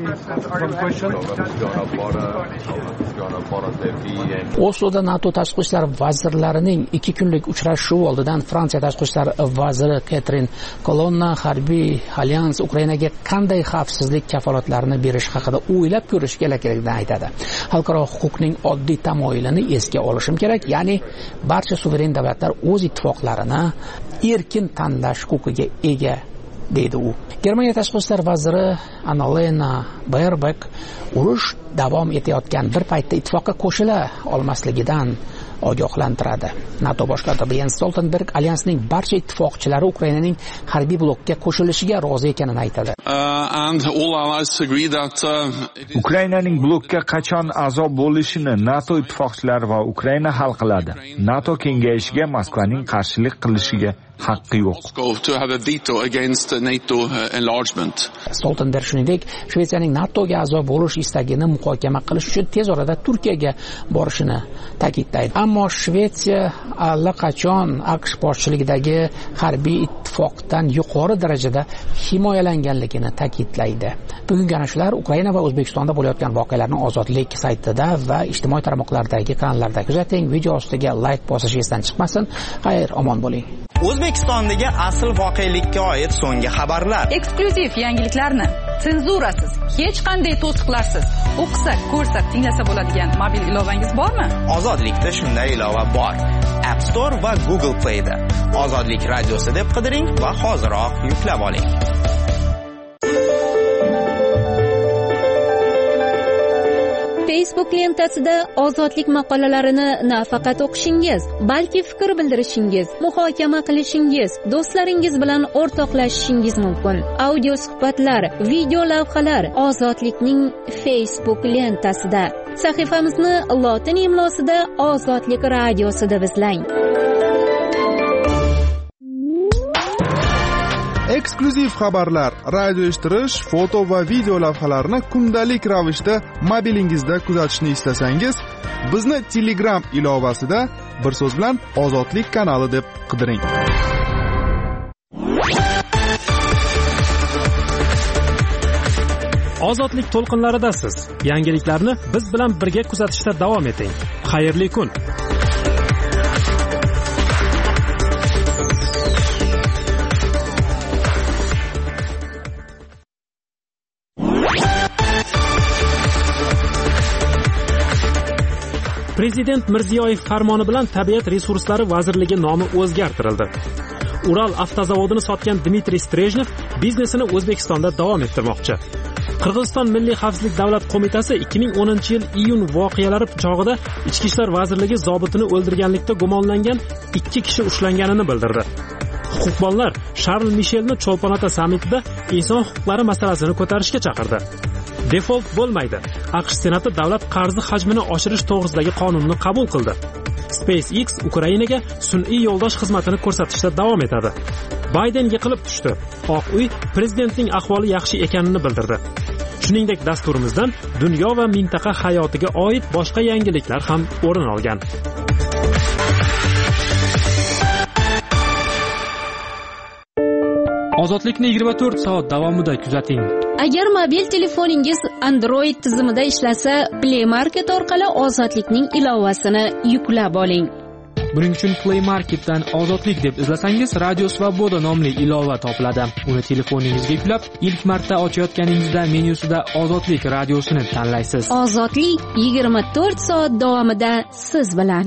Osloda NATO tashqi ishlar vazirlarining 2 kunlik uchrashuvi oldidan Fransiya tashqi ishlar vaziri Catherine Colonna harbiy alyans Ukrainaga qanday xavfsizlik kafolatlarini berish haqida o'ylab ko'rish kerakligini aytadi. Xalqaro huquqning oddiy tamoyilini esga olishim kerak, ya'ni barcha suveren davlatlar o'z ittifoqlarini erkin tanlash huquqiga ega deydi u. Germaniya tashqi ishlar vaziri Annalena Baerbock urush davom etayotgan bir paytda ittifoqqa qo'shila olmasligidan ogohlantiradi. NATO bosh kotibi Jens Stoltenberg alyansning barcha ittifoqchilari Ukrainaning harbiy blokka qo'shilishiga rozi ekanini aytadi. Ukrainaning blokka qachon a'zo bo'lishini NATO ittifoqchilari va Ukraina hal qiladi. NATO kengayishiga Moskvaning qarshilik qilishiga haqqi yo'q. Stoltenberg shuningdek, Shvetsiyaning NATOga a'zo bo'lish istagini muhokama qilish uchun tez orada Turkiyaga borishini ta'kidlaydi. Ammo Shvetsiya allaqachon AQSh boshchiligidagi harbiy ittifoqdan yuqori darajada himoyalanganligini ta'kidlaydi. Bugungi ana shular Ukraina va O'zbekistonda bo'layotgan voqealarni Ozodlik saytida va ijtimoiy tarmoqlardagi kanallarda kuzating. Video ostiga like bosish esdan chiqmasin. Xayr, omon bo'ling. O'zbekistondagi asl voqelikka oid so'nggi xabarlar, eksklyuziv yangiliklarni senzurasiz, hech qanday to'siqlarsiz o'qisa, ko'rsa, tinglasa bo'ladigan mobil ilovangiz bormi? Ozodlikda shunday ilova bor. App Store va Google Play da Ozodlik radiosi deb qidiring va hoziroq yuklab oling. Facebook lentasida ozodlik maqolalarini nafaqat o'qishingiz, balki fikr bildirishingiz, muhokama qilishingiz, do'stlaringiz bilan o'rtoqlashishingiz mumkin. Audio suhbatlar, video lavhalar ozodlikning Facebook lentasida. Sahifamizni lotin imlosida Ozodlik radiosi deb izlang. Eksklyuziv xabarlar, radio eshittirish, foto va video lavhalarni kundalik ravishda mobilingizda kuzatishni istasangiz, bizni Telegram ilovasida bir so'z bilan Ozodlik kanali deb qidiring. Ozodlik to'lqinlaridasiz. Yangiliklarni biz bilan birga kuzatishda davom eting. Xayrli kun. Prezident Mirziyoyev farmoni bilan Tabiat resurslari vazirligi nomi o'zgartirildi. Ural avtozavodini sotgan Dmitriy Strejnev biznesini O'zbekistonda davom ettirmoqchi. Qirg'iziston Milliy xavfsizlik davlat qo'mitasi 2010-yil iyun voqealari chog'ida Ichki ishlar vazirligi zobitini o'ldirganlikda gumonlangan 2 kishi ushlanganini bildirdi. Huquqbonlar Sharl Mishelni Cho'lponota sammitida inson huquqlari masalasini ko'tarishga chaqirdi. Default bo'lmaydi. AQSh Senati davlat qarzi hajmini oshirish to'g'risidagi qonunni qabul qildi. SpaceX Ukrainaga sun'iy yo'ldosh xizmatini ko'rsatishda davom etadi. Bayden yiqilib tushdi. Oq uy prezidentning ahvoli yaxshi ekanini bildirdi. Shuningdek, dasturimizdan dunyo va mintaqa hayotiga oid boshqa yangiliklar ham o'rin olgan. Ozodlikni 24 soat davomida kuzating. Agar mobil telefoningiz Android tizimida ishlasa, Play Market orqali Ozodlikning ilovasini yuklab oling. Buning uchun Play Marketdan Ozodlik deb izlasangiz, Radio Svoboda nomli ilova topiladi. Uni telefoningizga yuklab, ilk marta ochayotganingizda menyusida Ozodlik radiosini tanlaysiz. Ozodlik 24 soat davomida siz bilan.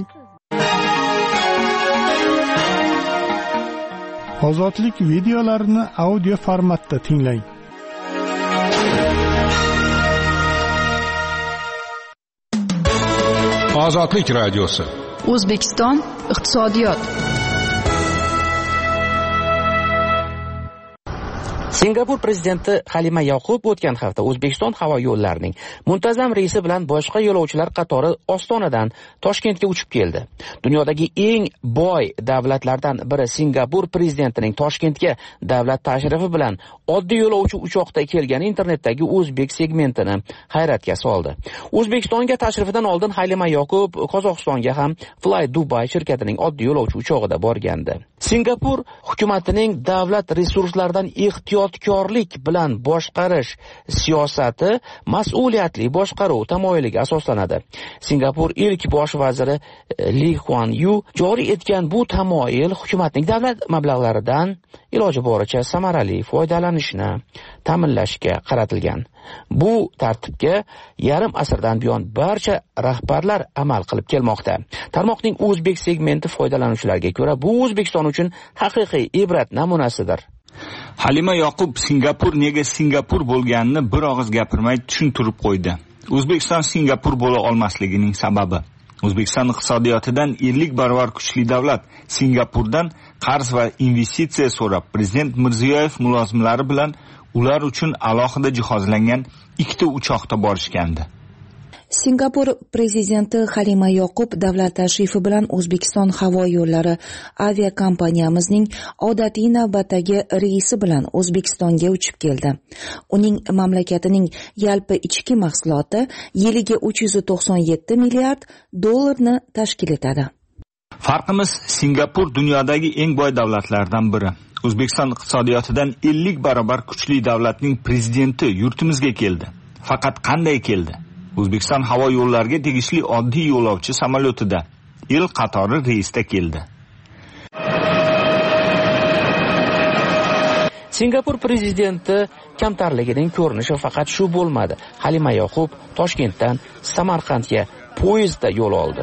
Ozodlik videolarini audio formatda tinglang. Ozodlik radiosi. O'zbekiston iqtisodiyot. Singapur prezidenti Halima Yoqub o'tgan hafta O'zbekiston havo yo'llarining muntazam reysi bilan boshqa yo'lovchilar qatori Ostonadan Toshkentga uchib keldi. Dunyodagi eng boy davlatlardan biri Singapur prezidentining Toshkentga davlat tashrifi bilan oddiy yo'lovchi uchoqda kelgani internetdagi o'zbek segmentini hayratga soldi. O'zbekistonga tashrifidan oldin Halima Yoqub Qozog'istonga ham Fly Dubai shirkatining oddiy yo'lovchi uchog'ida borgandi. Singapur hukumatining davlat resurslaridan ehtiyotkorlik bilan boshqarish siyosati mas'uliyatli boshqaruv tamoyiliga asoslanadi. Singapur ilk bosh vaziri Li Kuan Yu joriy etgan bu tamoyil hukumatning davlat mablag'laridan iloji boricha samarali foydalanishni ta'minlashga qaratilgan. Bu tartibga yarim asrdan buyon barcha rahbarlar amal qilib kelmoqda. Tarmoqning o'zbek segmenti foydalanuvchilariga ko'ra, bu O'zbekiston uchun haqiqiy ibrat namunasidir. Halima Yoqub Singapur nega Singapur bo'lganini bir og'iz gapirmay tushuntirib qo'ydi. O'zbekiston Singapur bo'la olmasligining sababi. O'zbekiston iqtisodiyotidan 50 barobar kuchli davlat Singapurdan qarz va investitsiya so'rab, prezident Mirziyoyev mulozimlari bilan ular uchun alohida jihozlangan 2 uchoqda borishgandi. Singapur prezidenti Halima Yoqub davlat tashrifi bilan O'zbekiston havo yo'llari aviakompaniyamizning odatiy navbatdagi reysi bilan O'zbekistonga uchib keldi. Uning mamlakatining yalpi ichki mahsuloti yiliga 397 milliard dollarni tashkil etadi. Farqimiz Singapur dunyodagi eng boy davlatlardan biri. O'zbekiston iqtisodiyotidan 50 barobar kuchli davlatning prezidenti yurtimizga keldi. Faqat qanday keldi? O'zbekiston havo yo'llariga tegishli oddiy yo'lovchi samolyotida yil qatori reysda keldi. Singapur prezidenti kamtarligining ko'rinishi faqat shu bo'lmadi. Halima Yoqub Toshkentdan Samarqandga poyezdda yo'l oldi.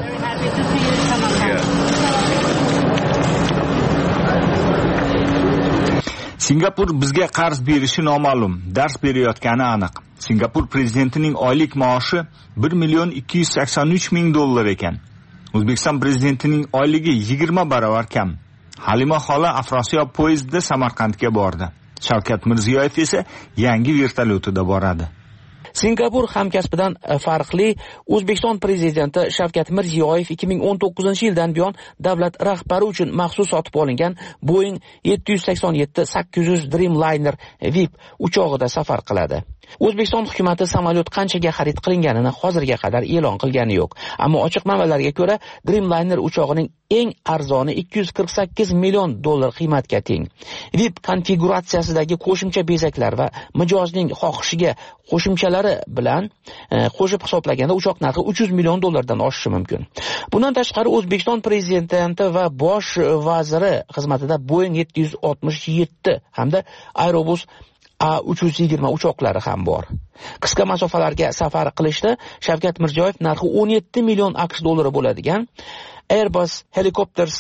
Singapur bizga qarz berishi noma'lum, dars berayotgani aniq. Singapur prezidentining oylik maoshi 1.283.000 dollar ekan. O'zbekiston prezidentining oyligi 20 barobar kam. Halima xola Afrosiyob poyezdida Samarqandga bordi. Shavkat Mirziyoyev esa yangi vertolyotida boradi. Singapur hamkasbidan farqli O'zbekiston prezidenti Shavkat Mirziyoyev 2019-yildan buyon davlat rahbari uchun maxsus sotib olingan Boeing 787-800 Dreamliner VIP uchog'ida safar qiladi. O'zbekiston hukumatı samolyot qanchaga xarid qilinganini hozirga qadar e'lon qilgani yo'q. Ammo ochiq manbalarga ko'ra, Dreamliner uchog'ining eng arzoni 248 million dollar qiymatga teng. VIP konfiguratsiyasidagi qo'shimcha bezaklar va mijozning xohishiga qo'shimchalari bilan qo'shib hisoblaganda uchoq narxi 300 million dollardan oshishi mumkin. Bundan tashqari O'zbekiston prezidenti va bosh vaziri xizmatida Boeing 767 hamda Airbus A320 uchoqlari ham bor. Qisqa masofalarga safar qilishda Shavkat Mirziyoyev narxi 17 million AQSh dollari bo'ladigan Airbus Helicopters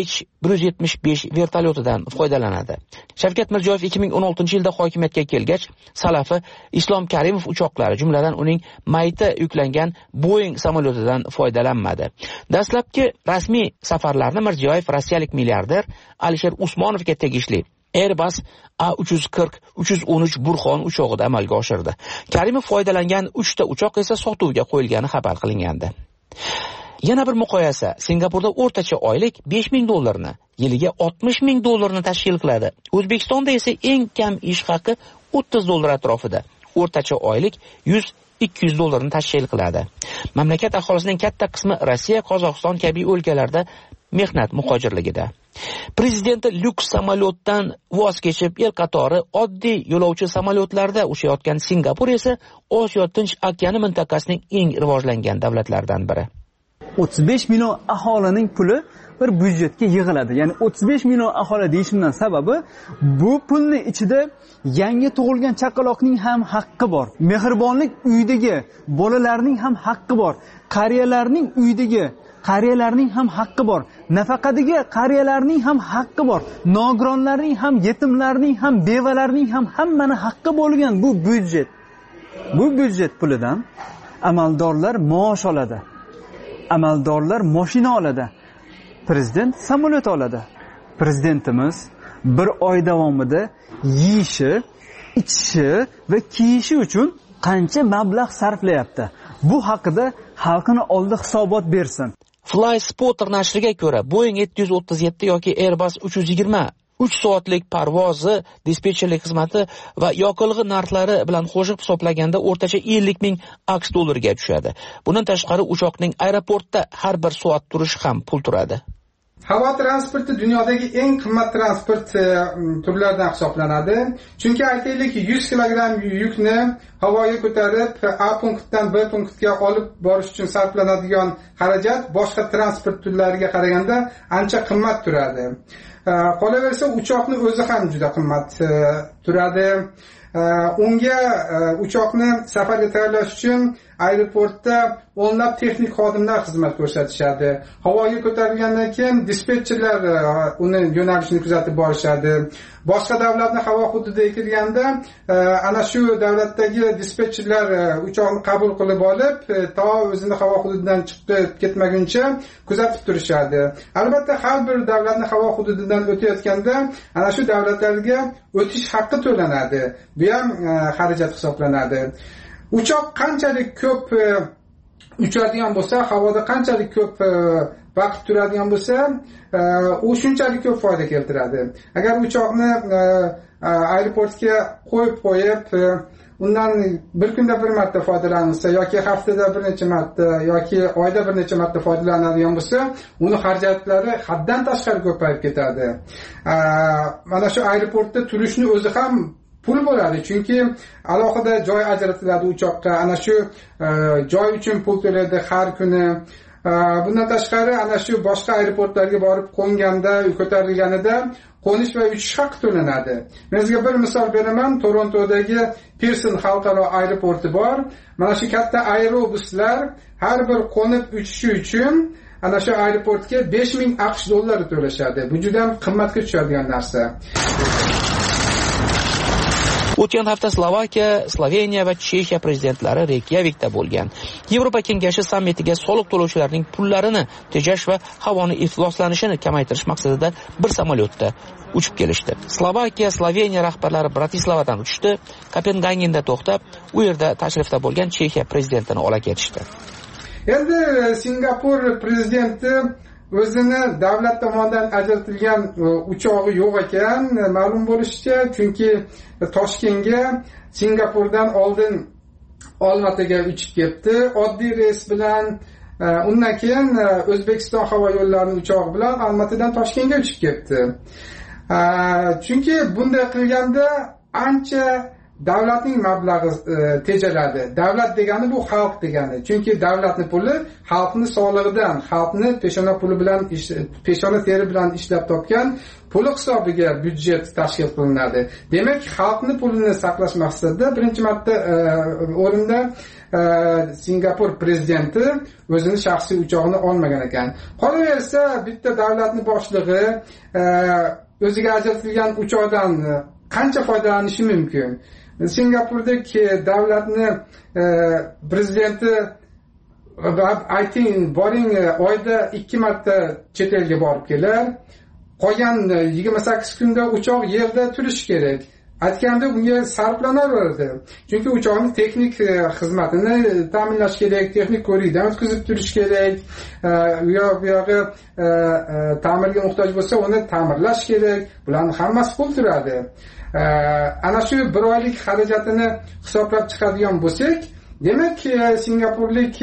H175 vertolyotidan foydalanadi. Shavkat Mirziyoyev 2016-yilda hokimiyatga kelgach, salafi Islom Karimov uchoqlari, jumladan uning mayta yuklangan Boeing samolyotidan foydalanmadi. Dastlabki rasmiy safarlarni Mirziyoyev rossiyalik milliarder Alisher Usmonovga tegishli Airbus A340-313 Burxon uchog'ida amalga oshirdi. Karimov foydalangan 3 ta uchoq esa sotuvga qo'yilgani xabar qilingandi. Yana bir muqoyasa, Singapurda o'rtacha oylik 5000 dollarni, yiliga 60,000 dollarni tashkil qiladi. O'zbekistonda esa eng kam ish haqi 30 dollar atrofida. O'rtacha oylik 100-200 dollarni tashkil qiladi. Mamlakat aholisining katta qismi Rossiya, Qozog'iston kabi o'lkalarda mehnat muhojirligida. Prezidenti lyuks samolyotdan voz kechib, el qatori oddiy yo'lovchi samolyotlarda uchayotgan Singapur esa Osiyo Tinch okeani mintaqasining eng rivojlangan davlatlaridan biri. 35 million aholining puli bir byudjetga yig'iladi. Ya'ni 35 million aholi deyishimdan sababi bu pulni ichida yangi tug'ilgan chaqaloqning ham haqqi bor. Mehribonlik uyidagi bolalarning ham haqqi bor. Qariyalarning uyidagi qariyalarning ham haqqi bor. Nafaqadagi qariyalarning ham haqqi bor. Nogironlarning ham, yetimlarning ham, bevalarning ham hammani haqqi bo'lgan bu byudjet. Bu byudjet pulidan amaldorlar maosh oladi. Amaldorlar mashina oladi. Prezident samolyot oladi. Prezidentimiz bir oy davomida yeyishi, ichishi va kiyishi uchun qancha mablag' sarflayapti? Bu haqida xalqini oldida hisobot bersin. Fly Spotter nashriga ko'ra, Boeing 737 yoki Airbus 320 3 soatlik parvozi, dispetcherlik xizmati va yoqilg'i narxlari bilan qo'shib hisoblaganda o'rtacha 50,000 AQSh dollarga tushadi. Bundan tashqari uchoqning aeroportda har bir soat turishi ham pul turadi. Havo transporti dunyodagi eng qimmat transport turlaridan hisoblanadi. Chunki aytaylik, 100 kilogramm yukni havoga ko'tarib A punktdan B punktga olib borish uchun sarflanadigan xarajat boshqa transport turlariga qaraganda ancha qimmat turadi. Qolaversa, uchoqni o'zi ham juda qimmat turadi. Unga uchoqni safarga tayyorlash uchun aeroportda o'nlab texnik xodimlar xizmat ko'rsatishadi. Havoga ko'tarilgandan keyin dispetcherlar uni yo'nalishini kuzatib borishadi. Boshqa davlatning havo hududiga kirganda ana shu davlatdagi dispetcherlar uchoqni qabul qilib olib, to o'zini havo hududidan chiqib ketmaguncha kuzatib turishadi. Albatta, har bir davlatning havo hududidan o'tayotganda ana shu davlatlarga o'tish haqqi to'lanadi. Bu ham xarajat hisoblanadi. Uchoq qanchalik ko'p uchadigan bo'lsa, havoda qanchalik ko'p vaqt turadigan bo'lsa, u shunchalik ko'p foyda keltiradi. Agar uchoqni aeroportga qo'yib, undan bir kunda bir marta foydalanilsa yoki haftada bir necha marta yoki oyda bir necha marta foydalanadigan bo'lsa, uni xarajatlari haddan tashqari ko'payib ketadi. Mana shu aeroportda turishni o'zi ham pul bo'ladi, chunki alohida joy ajratiladi uchoqqa. Ana shu joy uchun pul to'laydi har kuni. Bundan tashqari ana shu boshqa aeroportlarga borib qo'nganda, ko'tarilganida qo'nish va uchish haqqi to'lanadi. Men sizga bir misol beraman. Torontodagi Pearson xalqaro aeroporti bor. Mana shu katta aerobuslar har bir qo'nib uchishi uchun ana shu aeroportga 5000 AQSh dollari to'lashadi. Bu juda ham qimmatga tushadigan narsa. O'tgan hafta Slovakiya, Sloveniya va Chexiya prezidentlari Reykyavikda bo'lgan Yevropa kengashi sammitiga soliq to'lovchilarning pullarini tejash va havoni ifloslanishini kamaytirish maqsadida bir samolyotda uchib kelishdi. Slovakiya, Sloveniya rahbarlari Bratislavadan uchdi, Kopengagenda to'xtab, u yerda tashrifda bo'lgan Chexiya prezidentini ola ketishdi. Endi Singapur prezidenti o'zini davlat tomonidan ajratilgan uchog'i yo'q ekan, ma'lum bo'lishicha, chunki Toshkentga Singapurdan oldin Olmaotaga uchib ketdi, oddiy reys bilan. Undan keyin O'zbekiston havo yo'llarining uchog'i bilan Olmaotadan Toshkentga uchib ketdi. Chunki bunday qilganda ancha davlatning mablag'i tejaladi. Davlat degani bu xalq degani. Chunki davlatning puli xalqning soligidan, xalqning peshona puli bilan, peshona teri bilan ishlab topgan puli hisobiga byudjet tashkil qilinadi. Demak, xalqning pulini saqlash maqsadida birinchi marta o'rinda Singapur prezidenti o'zini shaxsiy uchog'ini olmagan ekan. Qolaversa, bitta davlatning boshlig'i o'ziga ajratilgan uchoqdan qancha foydalanishi mumkin? Singapurdagi davlatni prezidenti ayting, boring oyda 2 marta chet elga borib kelar. Qolgan 28 kunda uchoq yerda turishi kerak. Aytganda bunga sarflanaveradi. Chunki uchoqning texnik xizmatini ta'minlash kerak, texnik ko'rikdan o'tkazib turish kerak. Bu yog'i ta'mirga muhtoj bo'lsa, uni ta'mirlash kerak. Bularning hammasi pul turadi. Ana shu bir oylik xarajatini hisoblab chiqadigan bo'lsak, demak, Singapurlik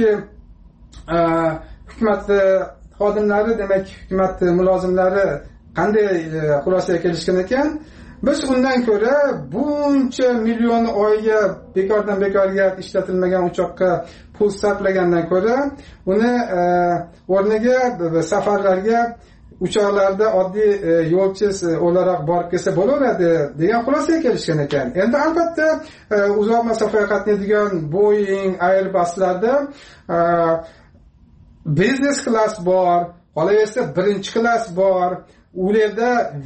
hukumat xodimlari, demak, hukumat mulozimlari qanday xulosaga kelishgan ekan? Biz undan ko'ra buncha million oyga bekordan bekorga ishlatilmagan uchoqqa pul sarflagandan ko'ra, uni o'rniga safarlarga uchoqlarda oddiy yo'lchi o'laroq borib kelsa bo'laveradi degan xulosaga kelishgan ekan. Endi albatta uzoq masofaga qatnaydigan Boeing, Airbuslarda business class bor, qolaversa birinchi klass bor. U yerda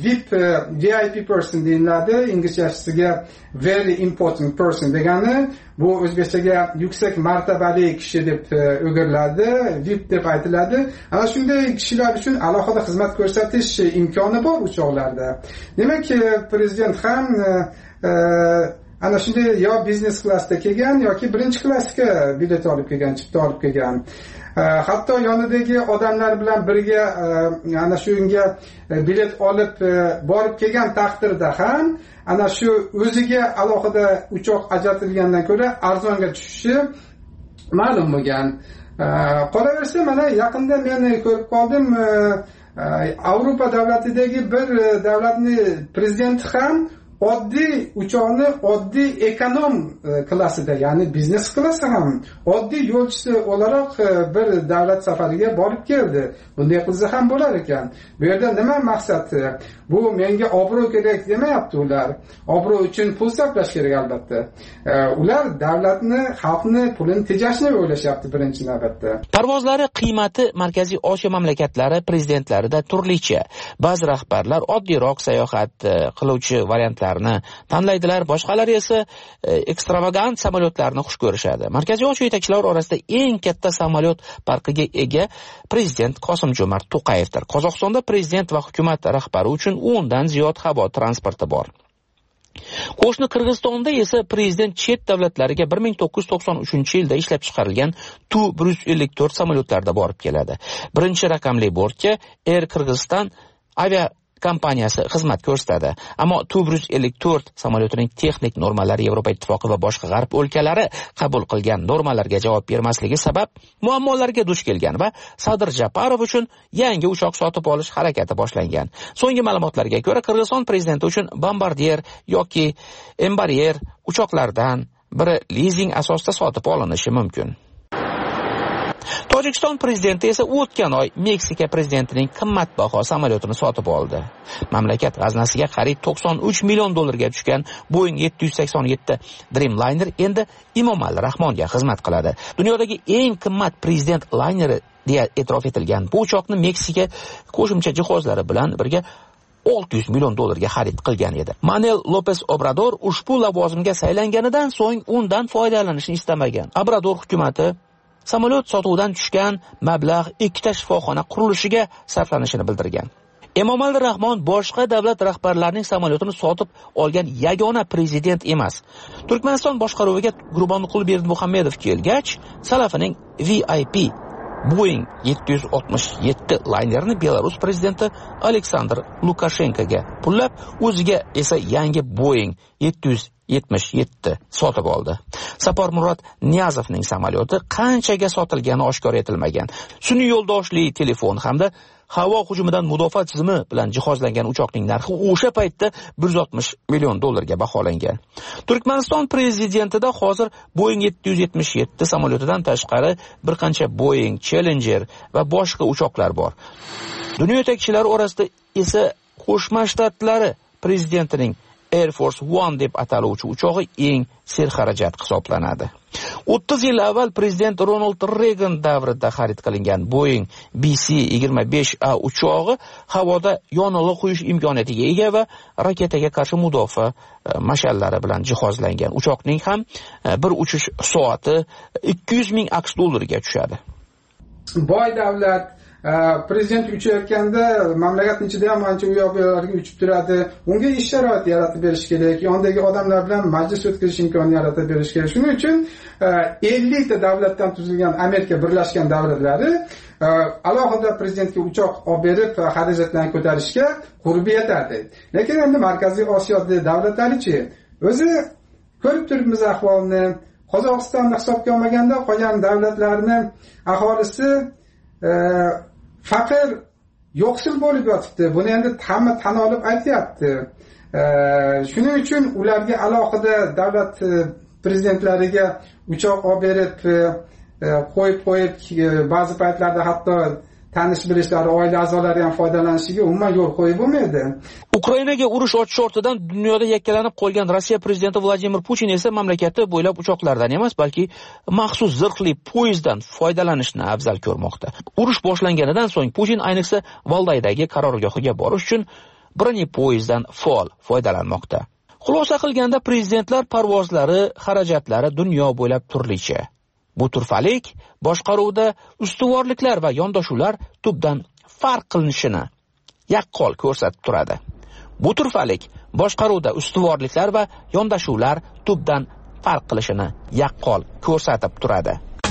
VIP person deyiladi, inglizchasiga very important person degani, bu o'zbekchaga yuksak martabali kishi deb o'giriladi, VIP deb aytiladi. Ana shunday kishilar uchun alohida xizmat ko'rsatish imkoni bor uchoqlarda. Demak, prezident ham ana shunday yo biznes klassda kelgan yoki birinchi klassga bilet olib kelgan, chipta olib kelgan. Hatto yonidagi odamlar bilan birga ana shunga bilet olib borib kelgan taqdirda ham ana shu o'ziga alohida uchoq ajratilgandan ko'ra arzonga tushishi ma'lum bo'lgan. Qolaversa, mana yaqinda men ko'rib qoldim, Avropa davlatidagi bir davlatning prezidenti ham oddiy uchoqni oddiy ekonom klassida, ya'ni biznes klassi ham oddiy yo'lchisi o'laroq bir davlat safariga borib keldi. Bunday qilsa ham bo'lar ekan. Bu yerda nima maqsad? Bu menga obro' kerak demayapti ular. Obro' uchun pul sarflash kerak albatta. Ular davlatni, xalqni pulini tejashni o'ylashyapti birinchi navbatda. Parvozlari qiymati Markaziy Osiyo mamlakatlari prezidentlarida turlicha. Ba'zi rahbarlar oddiyroq sayohat qiluvchi variantlarni tanlaydilar, boshqalari esa ekstravagant samolyotlarni xush ko'rishadi. Markaziy Osiyo yetakchilari orasida eng katta samolyot parkiga ega prezident Qosim-Jo'mart To'qayevdir. Qozog'istonda prezident va hukumat rahbari uchun 10 dan ziyod havo transporti bor. Qo'shni Qirg'izistonda esa prezident chet davlatlariga 1993-yilda ishlab chiqarilgan Tu-154 samolyotlarda borib keladi. Birinchi raqamli bortga Air Qirg'iziston avia kompaniyasi xizmat ko'rsatadi. Ammo Tu-154 samolyotining texnik normalari Yevropa ittifoqi va boshqa g'arb o'lkalari qabul qilgan normalarga javob bermasligi sabab muammolarga duch kelgan va Sadir Japarov uchun yangi uchoq sotib olish harakati boshlangan. So'nggi ma'lumotlarga ko'ra, Qirg'iziston prezidenti uchun Bombardier yoki Embraer uchoqlardan biri lizing asosida sotib olinishi mumkin. Tojikiston prezidenti esa o'tgan oy Meksika prezidentining qimmatbaho samolyotini sotib oldi. Mamlakat g'aznasiga qariyb $93 million tushgan Boeing 787 Dreamliner endi Emomali Rahmonga xizmat qiladi. Dunyodagi eng qimmat prezident layneri deya e'tirof etilgan bu uchoqni Meksika qo'shimcha jihozlari bilan birga $600 million xarid qilgan edi. Manuel Lopes Obrador ushbu lavozimga saylanganidan so'ng undan foydalanishni istamagan. Obrador hukumatı samolyot sotuvidan tushgan mablag' 2 shifoxona qurilishiga sarflanishini bildirgan. Emomali Rahmon boshqa davlat rahbarlarining samolyotini sotib olgan yagona prezident emas. Turkmaniston boshqaruviga Gurbonqul Berdimuhamedov kelgach, Salafining VIP Boeing 767 laynerini Belarus prezidenti Aleksandr Lukashenkoga pullab, o'ziga esa yangi Boeing 777 sotib oldi. Sapar Murod Niyazovning samolyoti qanchaga sotilgani oshkor etilmagan. Sun'iy yo'ldoshli telefon hamda havo hujumidan mudofaa tizimi bilan jihozlangan uchoqning narxi o'sha paytda $160 million baholangan. Turkmaniston prezidentida hozir Boeing 777 samolyotidan tashqari bir qancha Boeing, Challenger va boshqa uchoqlar bor. Dunyo yetakchilari orasida esa Qo'shma Shtatlari prezidentining Air Force One deb ataluvchi uchog'i eng serxarajat hisoblanadi. 30 yil avval prezident Ronald Reagan davrida xarid qilingan Boeing BC-25A uchog'i havoda yonilg'i quyish imkoniyatiga ega va raketaga qarshi mudofaa mashallari bilan jihozlangan. Uchoqning ham bir uchish soati $200,000 ga tushadi. Boy davlat prezident uchayotganda mamlakatning ichida ham ancha u yoq bu yoqlarga uchib turadi. Unga ish sharoiti yaratib berish kerak. Yondagi odamlar bilan majlis o'tkazish imkonini yaratib berish kerak. Shuning uchun 50 ta davlatdan tuzilgan Amerika Birlashgan Davlatlari alohida prezidentga uchoq olib berib xarajatlarni ko'tarishga qurbi yetadi. Lekin endi Markaziy Osiyo davlatlarichi o'zi ko'rib turibmiz ahvolni. Qozog'istonni hisobga olmaganda qolgan davlatlarning aholisi faqir, yo'qsil bo'lib yotibdi. Buni endi hamma tan olib aytyapti. Shuning uchun ularga alohida davlat prezidentlariga uchoq olib berib qo'yib ba'zi paytlarda hatto tanish bilishlari, oila a'zolari ham foydalanishiga umuman yo'l qo'yib bo'lmaydi. Ukrainaga urush ochish ortidan dunyoda yakkalanib qolgan Rossiya prezidenti Vladimir Putin esa mamlakati bo'ylab uchoqlardan emas, balki maxsus zirhli poyezddan foydalanishni afzal ko'rmoqda. Urush boshlanganidan so'ng Putin ayniqsa Valdaydagi qarorgohiga borish uchun bronyepoyezddan faol foydalanmoqda. Xulosa qilganda prezidentlar parvozlari, xarajatlari dunyo bo'ylab turlicha. Bu turfalik boshqaruvda ustuvorliklar va yondashuvlar tubdan farq qilinishini yaqqol ko'rsatib turadi. Bu turfalik boshqaruvda ustuvorliklar va yondashuvlar tubdan farq qilishini yaqqol ko'rsatib turadi.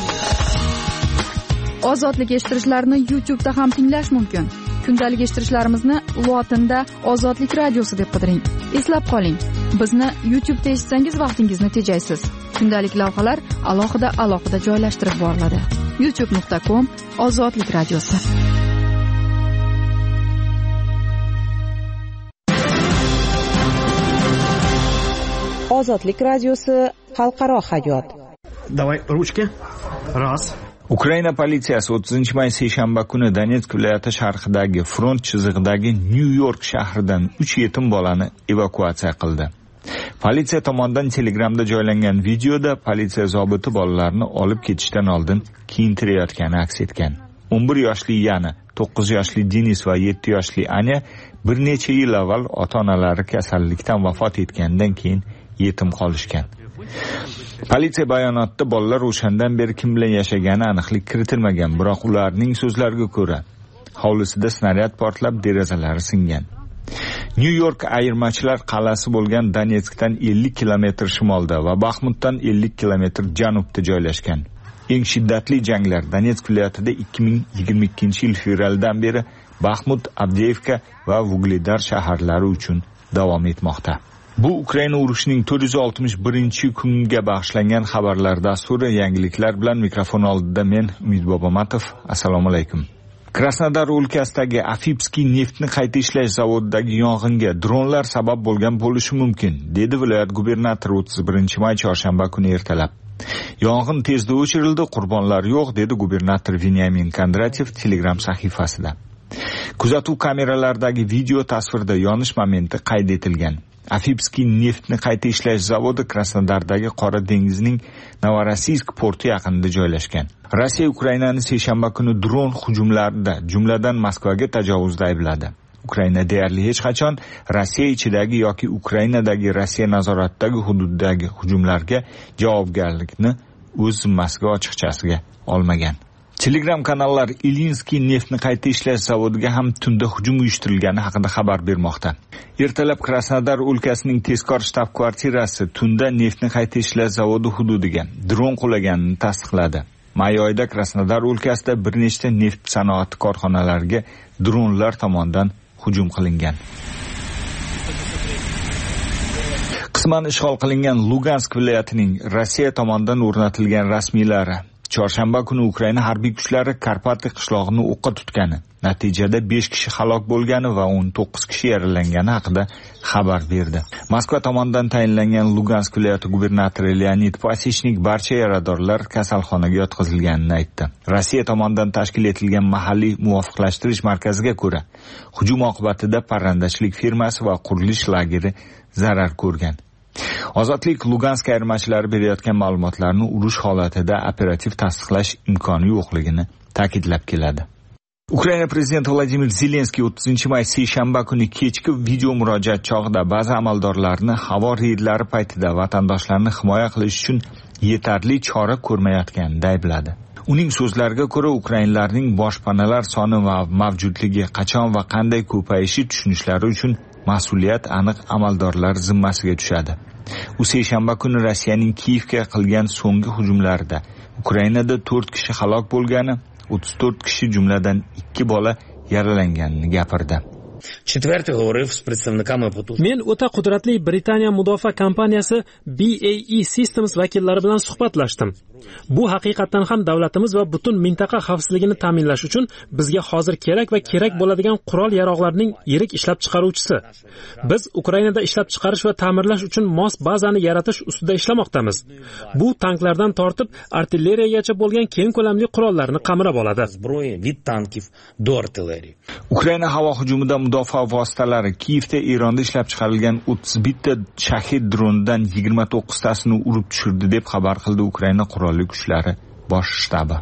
Ozodlik eshittirishlarni YouTube'da ham tinglash mumkin. Kundalik eshittirishlarimizni lotinda Ozodlik radiosi deb qidiring. Eslab qoling, bizni YouTube'da eshitsangiz vaqtingizni tejaysiz. Kundalik lavhalar alohida joylashtirib boriladi. youtube.com/Ozodlik radiosi. Ozodlik radiosi xalqaro hayot. Давай ручки. Раз. Ukraina politsiyasi 30 may seshanba kuni Donetsk viloyati sharqidagi front chizig'idagi Nyu-York shahridan 3 yetim bolani evakuatsiya qildi. Politsiya tomonidan Telegramda joylangan videoda politsiya zobiti bolalarni olib ketishdan oldin kiyintirayotgani aks etgan. 11 yoshli Yana, 9 yoshli Denis va 7 yoshli Anya bir necha yil avval ota-onalari kasallikdan vafot etgandan keyin yetim qolishgan. Politsiya bayonotida bolalar o'shandan beri kim bilan yashagani aniqlik kiritilmagan, biroq ularning so'zlariga ko'ra hovlisida snaryad portlab derazalari singan. Nyu-York ayirmachilar qal'asi bo'lgan Donetskdan 50 kilometr shimolda va Baxmutdan 50 kilometr janubda joylashgan. Eng shiddatli janglar Donetsk viloyatida 2022-yil fevraldan beri Baxmut, Avdeyevka va Vugledar shaharlari uchun davom etmoqda. Bu Ukraina urushining 461-kuniga bag'ishlangan xabarlar dasturi. Yangiliklar bilan mikrofon oldida men Umid Bobomatov. Assalomu alaykum. Krasnodar o'lkasidagi Afipskiy neftni qayta ishlash zavodidagi yong'inga dronlar sabab bo'lgan bo'lishi mumkin, dedi viloyat gubernatori 31 may chorshanba kuni ertalab. Yong'in tezda o'chirildi, qurbonlar yo'q, dedi gubernator Venyamin Kondratyev Telegram sahifasida. Kuzatuv kameralaridagi video tasvirda yonish momenti qayd etilgan. Afipskiy neftni qayta ishlash zavodi Krasnodardagi Qora dengizning Novorossiysk porti yaqinida joylashgan. Rossiya Ukrainani seshanba kuni dron hujumlarida, jumladan Moskvaga tajovuzda aybladi. Ukraina deyarli hech qachon Rossiya ichidagi yoki Ukrainadagi Rossiya nazoratidagi hududdagi hujumlarga javobgarlikni o'z zimmasiga ochiqchasiga olmagan. Telegram kanallar Ilinskiy neftni qayta ishlash zavodiga ham tunda hujum uyushtirilgani haqida xabar bermoqda. Ertalab Krasnodar o'lkasining tezkor shtab-kvartirasi tunda neftni qayta ishlash zavodi hududiga dron qulaganini tasdiqladi. May oyida Krasnodar o'lkasida bir nechta neft sanoati korxonalariga dronlar tomonidan hujum qilingan. Qisman ishg'ol qilingan Lugansk viloyatining Rossiya tomonidan o'rnatilgan rasmiylari chorshanba kuni Ukraina harbiy kuchlari Karpati qishlog'ini o'qqa tutgani, natijada 5 kishi halok bo'lgani va 19 kishi yaralangani haqida xabar berdi. Moskva tomonidan tayinlangan Lugansk viloyati gubernatori Leonid Pasichnik barcha yaradorlar kasalxonaga yotqizilganini aytdi. Rossiya tomonidan tashkil etilgan mahalliy muvofiqlashtirish markaziga ko'ra, hujum oqibatida parrandachilik firmasi va qurilish lageri zarar ko'rgan. Ozodlik Lugansk ayirmachilari berayotgan ma'lumotlarni urush holatida operativ tasdiqlash imkoni yo'qligini ta'kidlab keladi. Ukraina prezidenti Vladimir Zelenskiy 30-may seshanba kuni kechki video murojaat chog'ida ba'zi amaldorlarni havo reydlari paytida vatandoshlarni himoya qilish uchun yetarli chora ko'rmayotganini aybladi. Uning so'zlariga ko'ra, ukrainlarning boshpanalar soni va mavjudligi qachon va qanday ko'payishi tushunishlari uchun mas'uliyat aniq amaldorlar zimmasiga tushadi. U seshanba kuni Rossiyaning Kiyevga qilgan so'nggi hujumlarida Ukrainada 4 kishi halok bo'lgani, 34 kishi jumladan 2 bola yaralanganini gapirdi. Men o'ta qudratli Britaniya mudofaa kompaniyasi BAE Systems vakillari bilan suhbatlashdim. Bu haqiqatan ham davlatimiz va butun mintaqa xavfsizligini ta'minlash uchun bizga hozir kerak va kerak bo'ladigan qurol-yaroqlarning yirik ishlab chiqaruvchisi. Biz Ukrainada ishlab chiqarish va ta'mirlash uchun mos bazani yaratish ustida ishlamoqdamiz. Bu tanklardan tortib artilleriyagacha bo'lgan keng ko'lamli qurollarni qamrab oladi. Ukraina havo hujumida mudofaa vositalari Kiyevda Eronda ishlab chiqarilgan 31 ta Shahid dronidan 29 tasini urib tushirdi deb xabar qildi Ukraina qurolli kuchlari bosh shtabi.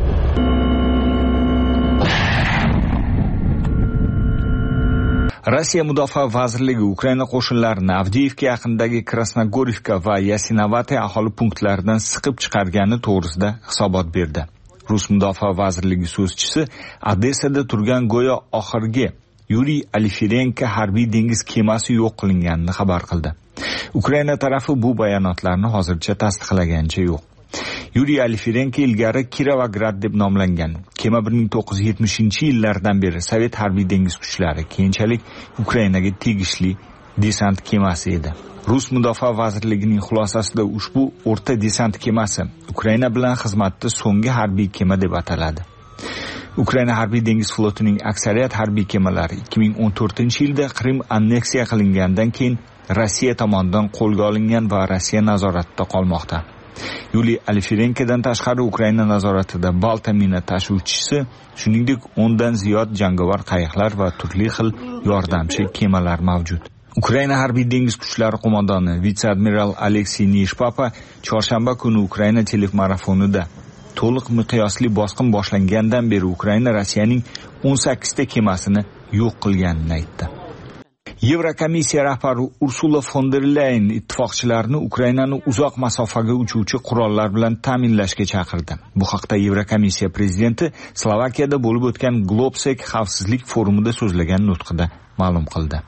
Rossiya mudofaa vazirligi Ukraina qo'shinlarini Avdiivka yaqinidagi Krasnogorivka va Yasinavate aholi punktlaridan siqib chiqargani to'g'risida hisobot berdi. Rus mudofaa vazirligi so'zchisi Odessada turgan go'yo oxirgi Yuriy Alifirenko harbiy dengiz kemasi yo'q qilinganini xabar qildi. Ukraina tarafi bu bayonotlarni hozircha tasdiqlaganicha yo'q. Yuriy Alifirenko ilgari Kirovograd deb nomlangan kema 1970-yillardan beri Sovet harbiy dengiz kuchlari, keyinchalik Ukrainaga tegishli desant kemasi edi. Rus mudofaa vazirligining xulosasida ushbu o'rta desant kemasi Ukraina bilan xizmatda so'nggi harbiy kema deb ataladi. Ukraina harbiy dengiz flotining aksariyat harbiy kemalari 2014-yilda Qrim anneksiya qilingandan keyin Rossiya tomonidan qo'lga olingan va Rossiya nazoratida qolmoqda. Yuriy Alifirenkodan tashqari Ukraina nazoratida Balta mina tashuvchisi, shuningdek 10 dan ziyod jangovar qayiqlar va turli xil yordamchi kemalar mavjud. Ukraina harbiy dengiz kuchlari qo'mondoni vitse-admiral Aleksey Nishpapa chorshanba kuni Ukraina telefmarafonida to'liq miqyosli bosqin boshlangandan beri Ukraina Rossiyaning 18 ta kemasini yo'q qilganini aytdi. Yevrokomissiya rahbari Ursula von der Leyen ittifoqchilarni Ukrainani uzoq masofaga uchuvchi qurollar bilan ta'minlashga chaqirdi. Bu haqda Yevrokomissiya prezidenti Slovakiyada bo'lib o'tgan Globsec xavfsizlik forumida so'zlagan nutqida ma'lum qildi.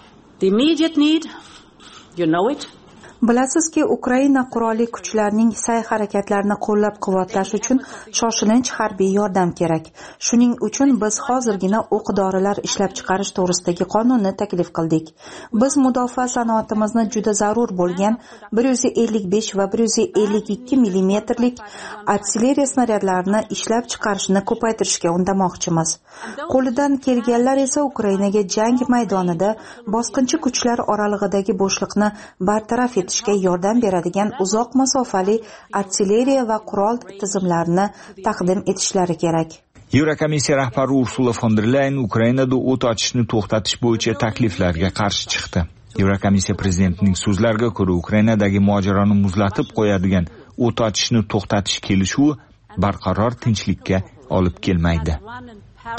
Bilasizki, Ukraina qurolli kuchlarining sa'y-harakatlarini qo'llab-quvvatlash uchun shoshilinch harbiy yordam kerak. Shuning uchun biz hozirgina o'q-dorilar ishlab chiqarish to'g'risidagi qonunni taklif qildik. Biz mudofaa sanoatimizni juda zarur bo'lgan 155 va 152 mm artilleriya snaryadlarini ishlab chiqarishni ko'paytirishga undamoqchimiz. Qo'lidan kelganlar esa Ukrainaga jang maydonida bosqinchi kuchlar oralig'idagi bo'shliqni bartaraf etishga yordam beradigan uzoq masofali artilleriya va qurol tizimlarini taqdim etishlari kerak. Yevrokomissiya rahbari Ursula von der Leyen Ukrainada o't ochishni to'xtatish bo'yicha takliflarga qarshi chiqdi. Yevrokomissiya prezidentining so'zlariga ko'ra, Ukrainadagi mojaroni muzlatib qo'yadigan o't ochishni to'xtatish kelishuvi barqaror tinchlikka olib kelmaydi.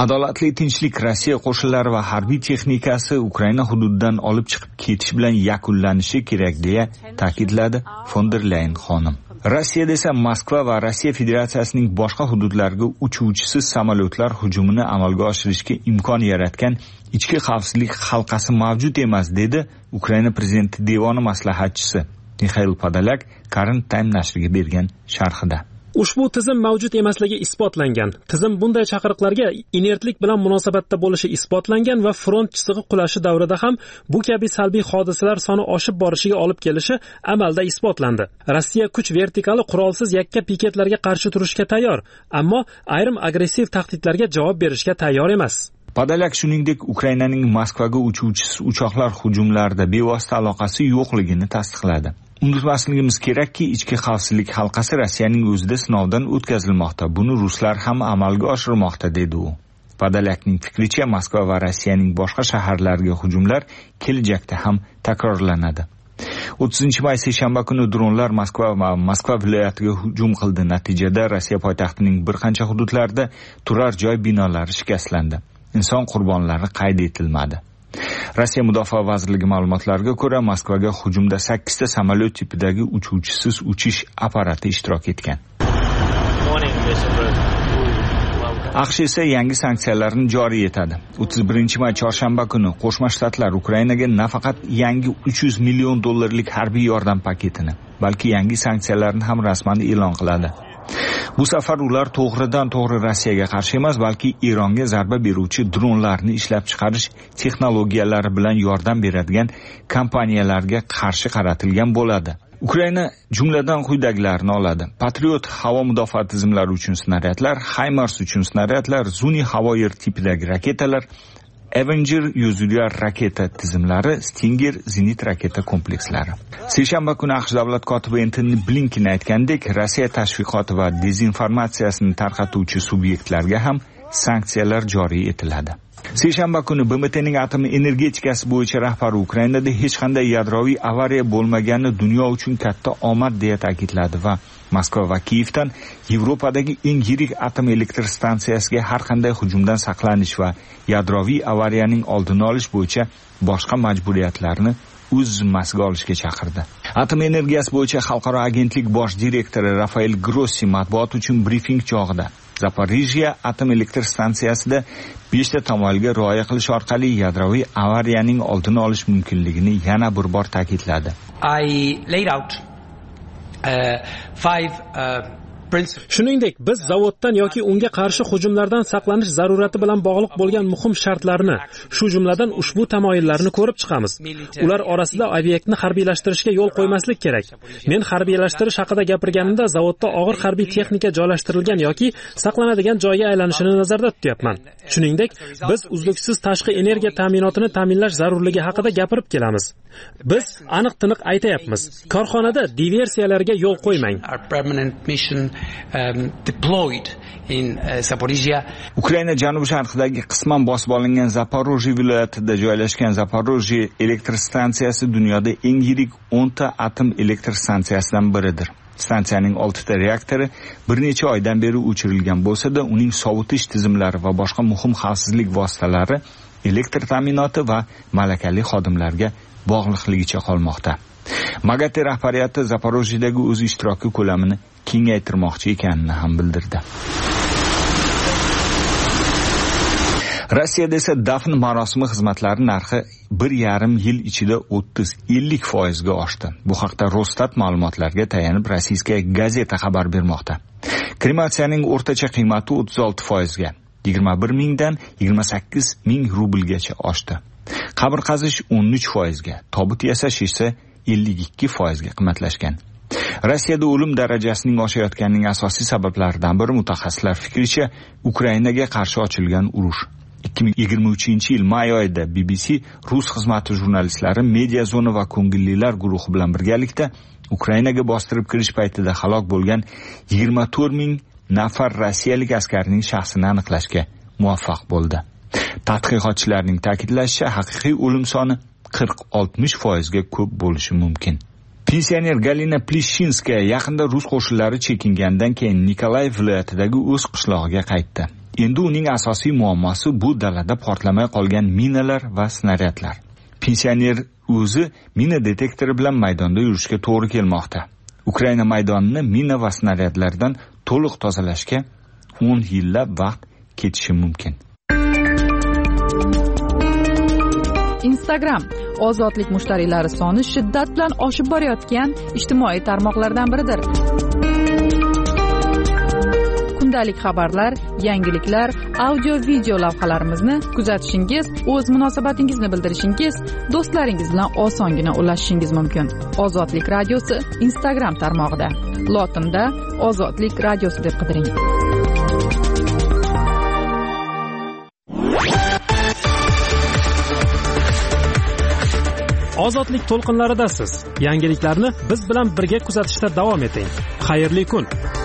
Adolatli tinchlik Rossiya qo'shinlari va harbiy texnikasi Ukraina hududidan olib chiqib ketish bilan yakunlanishi kerak deya ta'kidladi von der Leyen xonim. Rossiyada esa Moskva va Rossiya Federatsiyasining boshqa hududlariga uchuvchisiz samolyotlar hujumini amalga oshirishga imkon yaratgan ichki xavfsizlik halqasi mavjud emas, dedi Ukraina prezidenti devoni maslahatchisi Mikhail Podolyak Current Time nashriga bergan sharhida. Ushbu tizim mavjud emasligi isbotlangan. Tizim bunday chaqiriqlarga inertlik bilan munosabatda bo'lishi isbotlangan va front chizig'i qulashi davrida ham bu kabi salbiy hodisalar soni oshib borishiga olib kelishi amalda isbotlandi. Rossiya kuch vertikali qurolsiz yakka piketlarga qarshi turishga tayyor, ammo ayrim agressiv tahdidlarga javob berishga tayyor emas. Podolyak shuningdek Ukrainaning Moskvaga uchuvchisiz uchoqlar hujumlarida bevosita aloqasi yo'qligini tasdiqladi. Unutmasligimiz kerakki, ichki xavfsizlik halqasi Rossiyaning o'zida sinovdan o'tkazilmoqda. Buni ruslar ham amalga oshirmoqda, dedi u. Podolyakning fikricha, Moskva va Rossiyaning boshqa shaharlariga hujumlar kelajakda ham takrorlanadi. 30-may seshanba kuni dronlar Moskva viloyatiga hujum qildi. Natijada Rossiya poytaxtining bir qancha hududlarida turar joy binolari shikastlandi. Inson qurbonlari qayd etilmadi. Rossiya Mudofaa vazirligi ma'lumotlariga ko'ra, Moskvaga hujumda 8 ta samolyot tipidagi uchuvchisiz uchish apparati ishtirok etgan. AQSh esa yangi sanksiyalarni joriy etadi. 31-may chorshanba kuni Qo'shma Shtatlar Ukrainaga nafaqat yangi $300 million harbiy yordam paketini, balki yangi sanksiyalarni ham rasman e'lon qiladi. Bu safar ular to'g'ridan-to'g'ri Rossiyaga qarshi emas, balki Eronga zarba beruvchi dronlarni ishlab chiqarish texnologiyalari bilan yordam beradigan kompaniyalarga qarshi qaratilgan bo'ladi. Ukraina jumladan quyidagilarni oladi: Patriot havo mudofaa tizimlari uchun snaryadlar, HIMARS uchun snaryadlar, Zuni havo yer tipidagi raketalar, Avenger yuzilyar raketa tizimlari, Stinger zenit raketa komplekslari. Seshanba kuni AQSh davlat kotibi Antony Blinken aytgandek, Rossiya tashviqoti va dezinformatsiyasini tarqatuvchi subyektlarga ham sanksiyalar joriy etiladi. Seshanba kuni BMTning atom energetikasi bo'yicha rahbari Ukrainada hech qanday yadroviy avariya bo'lmagani dunyo uchun katta omad deya ta'kidladi va Moskva va Kiyevdan Yevropadagi eng yirik atom elektr stansiyasiga har qanday hujumdan saqlanish va yadroviy avariyaning oldini olish bo'yicha boshqa majburiyatlarni o'z zimmasiga olishga chaqirdi. Atom energiyasi bo'yicha xalqaro agentlik bosh direktori Rafael Grossi matbuot uchun brifing chog'ida Zaporizhia atom elektr stansiyasida 5 ta tamoyilga rioya qilish orqali yadroviy avariyaning oldini olish mumkinligini yana bir bor ta'kidladi. Shuningdek, biz zavoddan yoki unga qarshi hujumlardan saqlanish zarurati bilan bog'liq bo'lgan muhim shartlarni, shu jumladan ushbu tamoyillarni ko'rib chiqamiz. Ular orasida obyektni harbiylashtirishga yo'l qo'ymaslik kerak. Men harbiylashtirish haqida gapirganimda zavodda og'ir harbiy texnika joylashtirilgan yoki saqlanadigan joyga aylanishini nazarda tutyapman. Shuningdek, biz uzluksiz tashqi energiya ta'minotini ta'minlash zarurligi haqida gapirib kelamiz. Biz aniq-tiniq aytayapmiz. Korxonada diversiyalarga yo'l qo'ymang. Ukraina janubi-sharqidagi qisman bosib olingan Zaporojye viloyatida joylashgan Zaporojye elektr stansiyasi dunyoda eng yirik 10 ta atom elektr stansiyasidan biridir. Stansiyaning 6 ta reaktori bir necha oydan beri o'chirilgan bo'lsa-da, uning sovutish tizimlari va boshqa muhim xavfsizlik vositalari elektr ta'minoti va malakali xodimlarga bog'liqligicha qolmoqda. MAGATE rahbariyati Zaporojyedagi o'z ishtiroki ko'lamini kengaytirmoqchi ekanini ham bildirdi. Rossiyada esa dafn marosimi xizmatlari narxi 1,5 yil ichida 30-50% ga oshdi. Bu haqda Rosstat ma'lumotlariga tayanib Rossiyskaya gazeta xabar bermoqda. Krematsiyaning o'rtacha qiymati 36% ga, 21 mingdan 28 ming rublgacha oshdi. Qabr qazish 13% ga, tobut yasash esa 52% ga qimmatlashgan. Rossiyada o'lim darajasining oshayotganining asosiy sabablaridan biri mutaxassislar fikricha Ukrainaga qarshi ochilgan urush. 2023-yil may oyida BBC rus xizmati jurnalistlari Media Zona va ko'ngillilar guruhi bilan birgalikda Ukrainaga bostirib kirish paytida halok bo'lgan 24 ming nafar rossiyalik askarning shaxsini aniqlashga muvaffaq bo'ldi. Tadqiqotchilarning ta'kidlashicha, haqiqiy o'lim soni 40-60% ga ko'p bo'lishi mumkin. Pensioner Galina Plishinskaya yaqinda rus qo'shinlari chekingandan keyin Nikolayev viloyatidagi o'z qishlog'iga qaytdi. Endi uning asosiy muammosi bu dalada portlamay qolgan minalar va snaryadlar. Pensioner o'zi mina detektori bilan maydonda yurishga to'g'ri kelmoqda. Ukraina maydonini mina va snaryadlardan to'liq tozalashga 10 yillab vaqt ketishi mumkin. Instagram ozodlik mushtariylari soni shiddat bilan oshib borayotgan ijtimoiy tarmoqlardan biridir. Kundalik xabarlar, yangiliklar, audio video lavhalarimizni kuzatishingiz, o'z munosabatingizni bildirishingiz, do'stlaringiz bilan osongina ulashishingiz mumkin. Ozodlik radiosi Instagram tarmog'ida. Lotinda Ozodlik radiosi deb qidiring. Ozodlik to'lqinlaridasiz. Yangiliklarni biz bilan birga kuzatishda davom eting. Xayrli kun.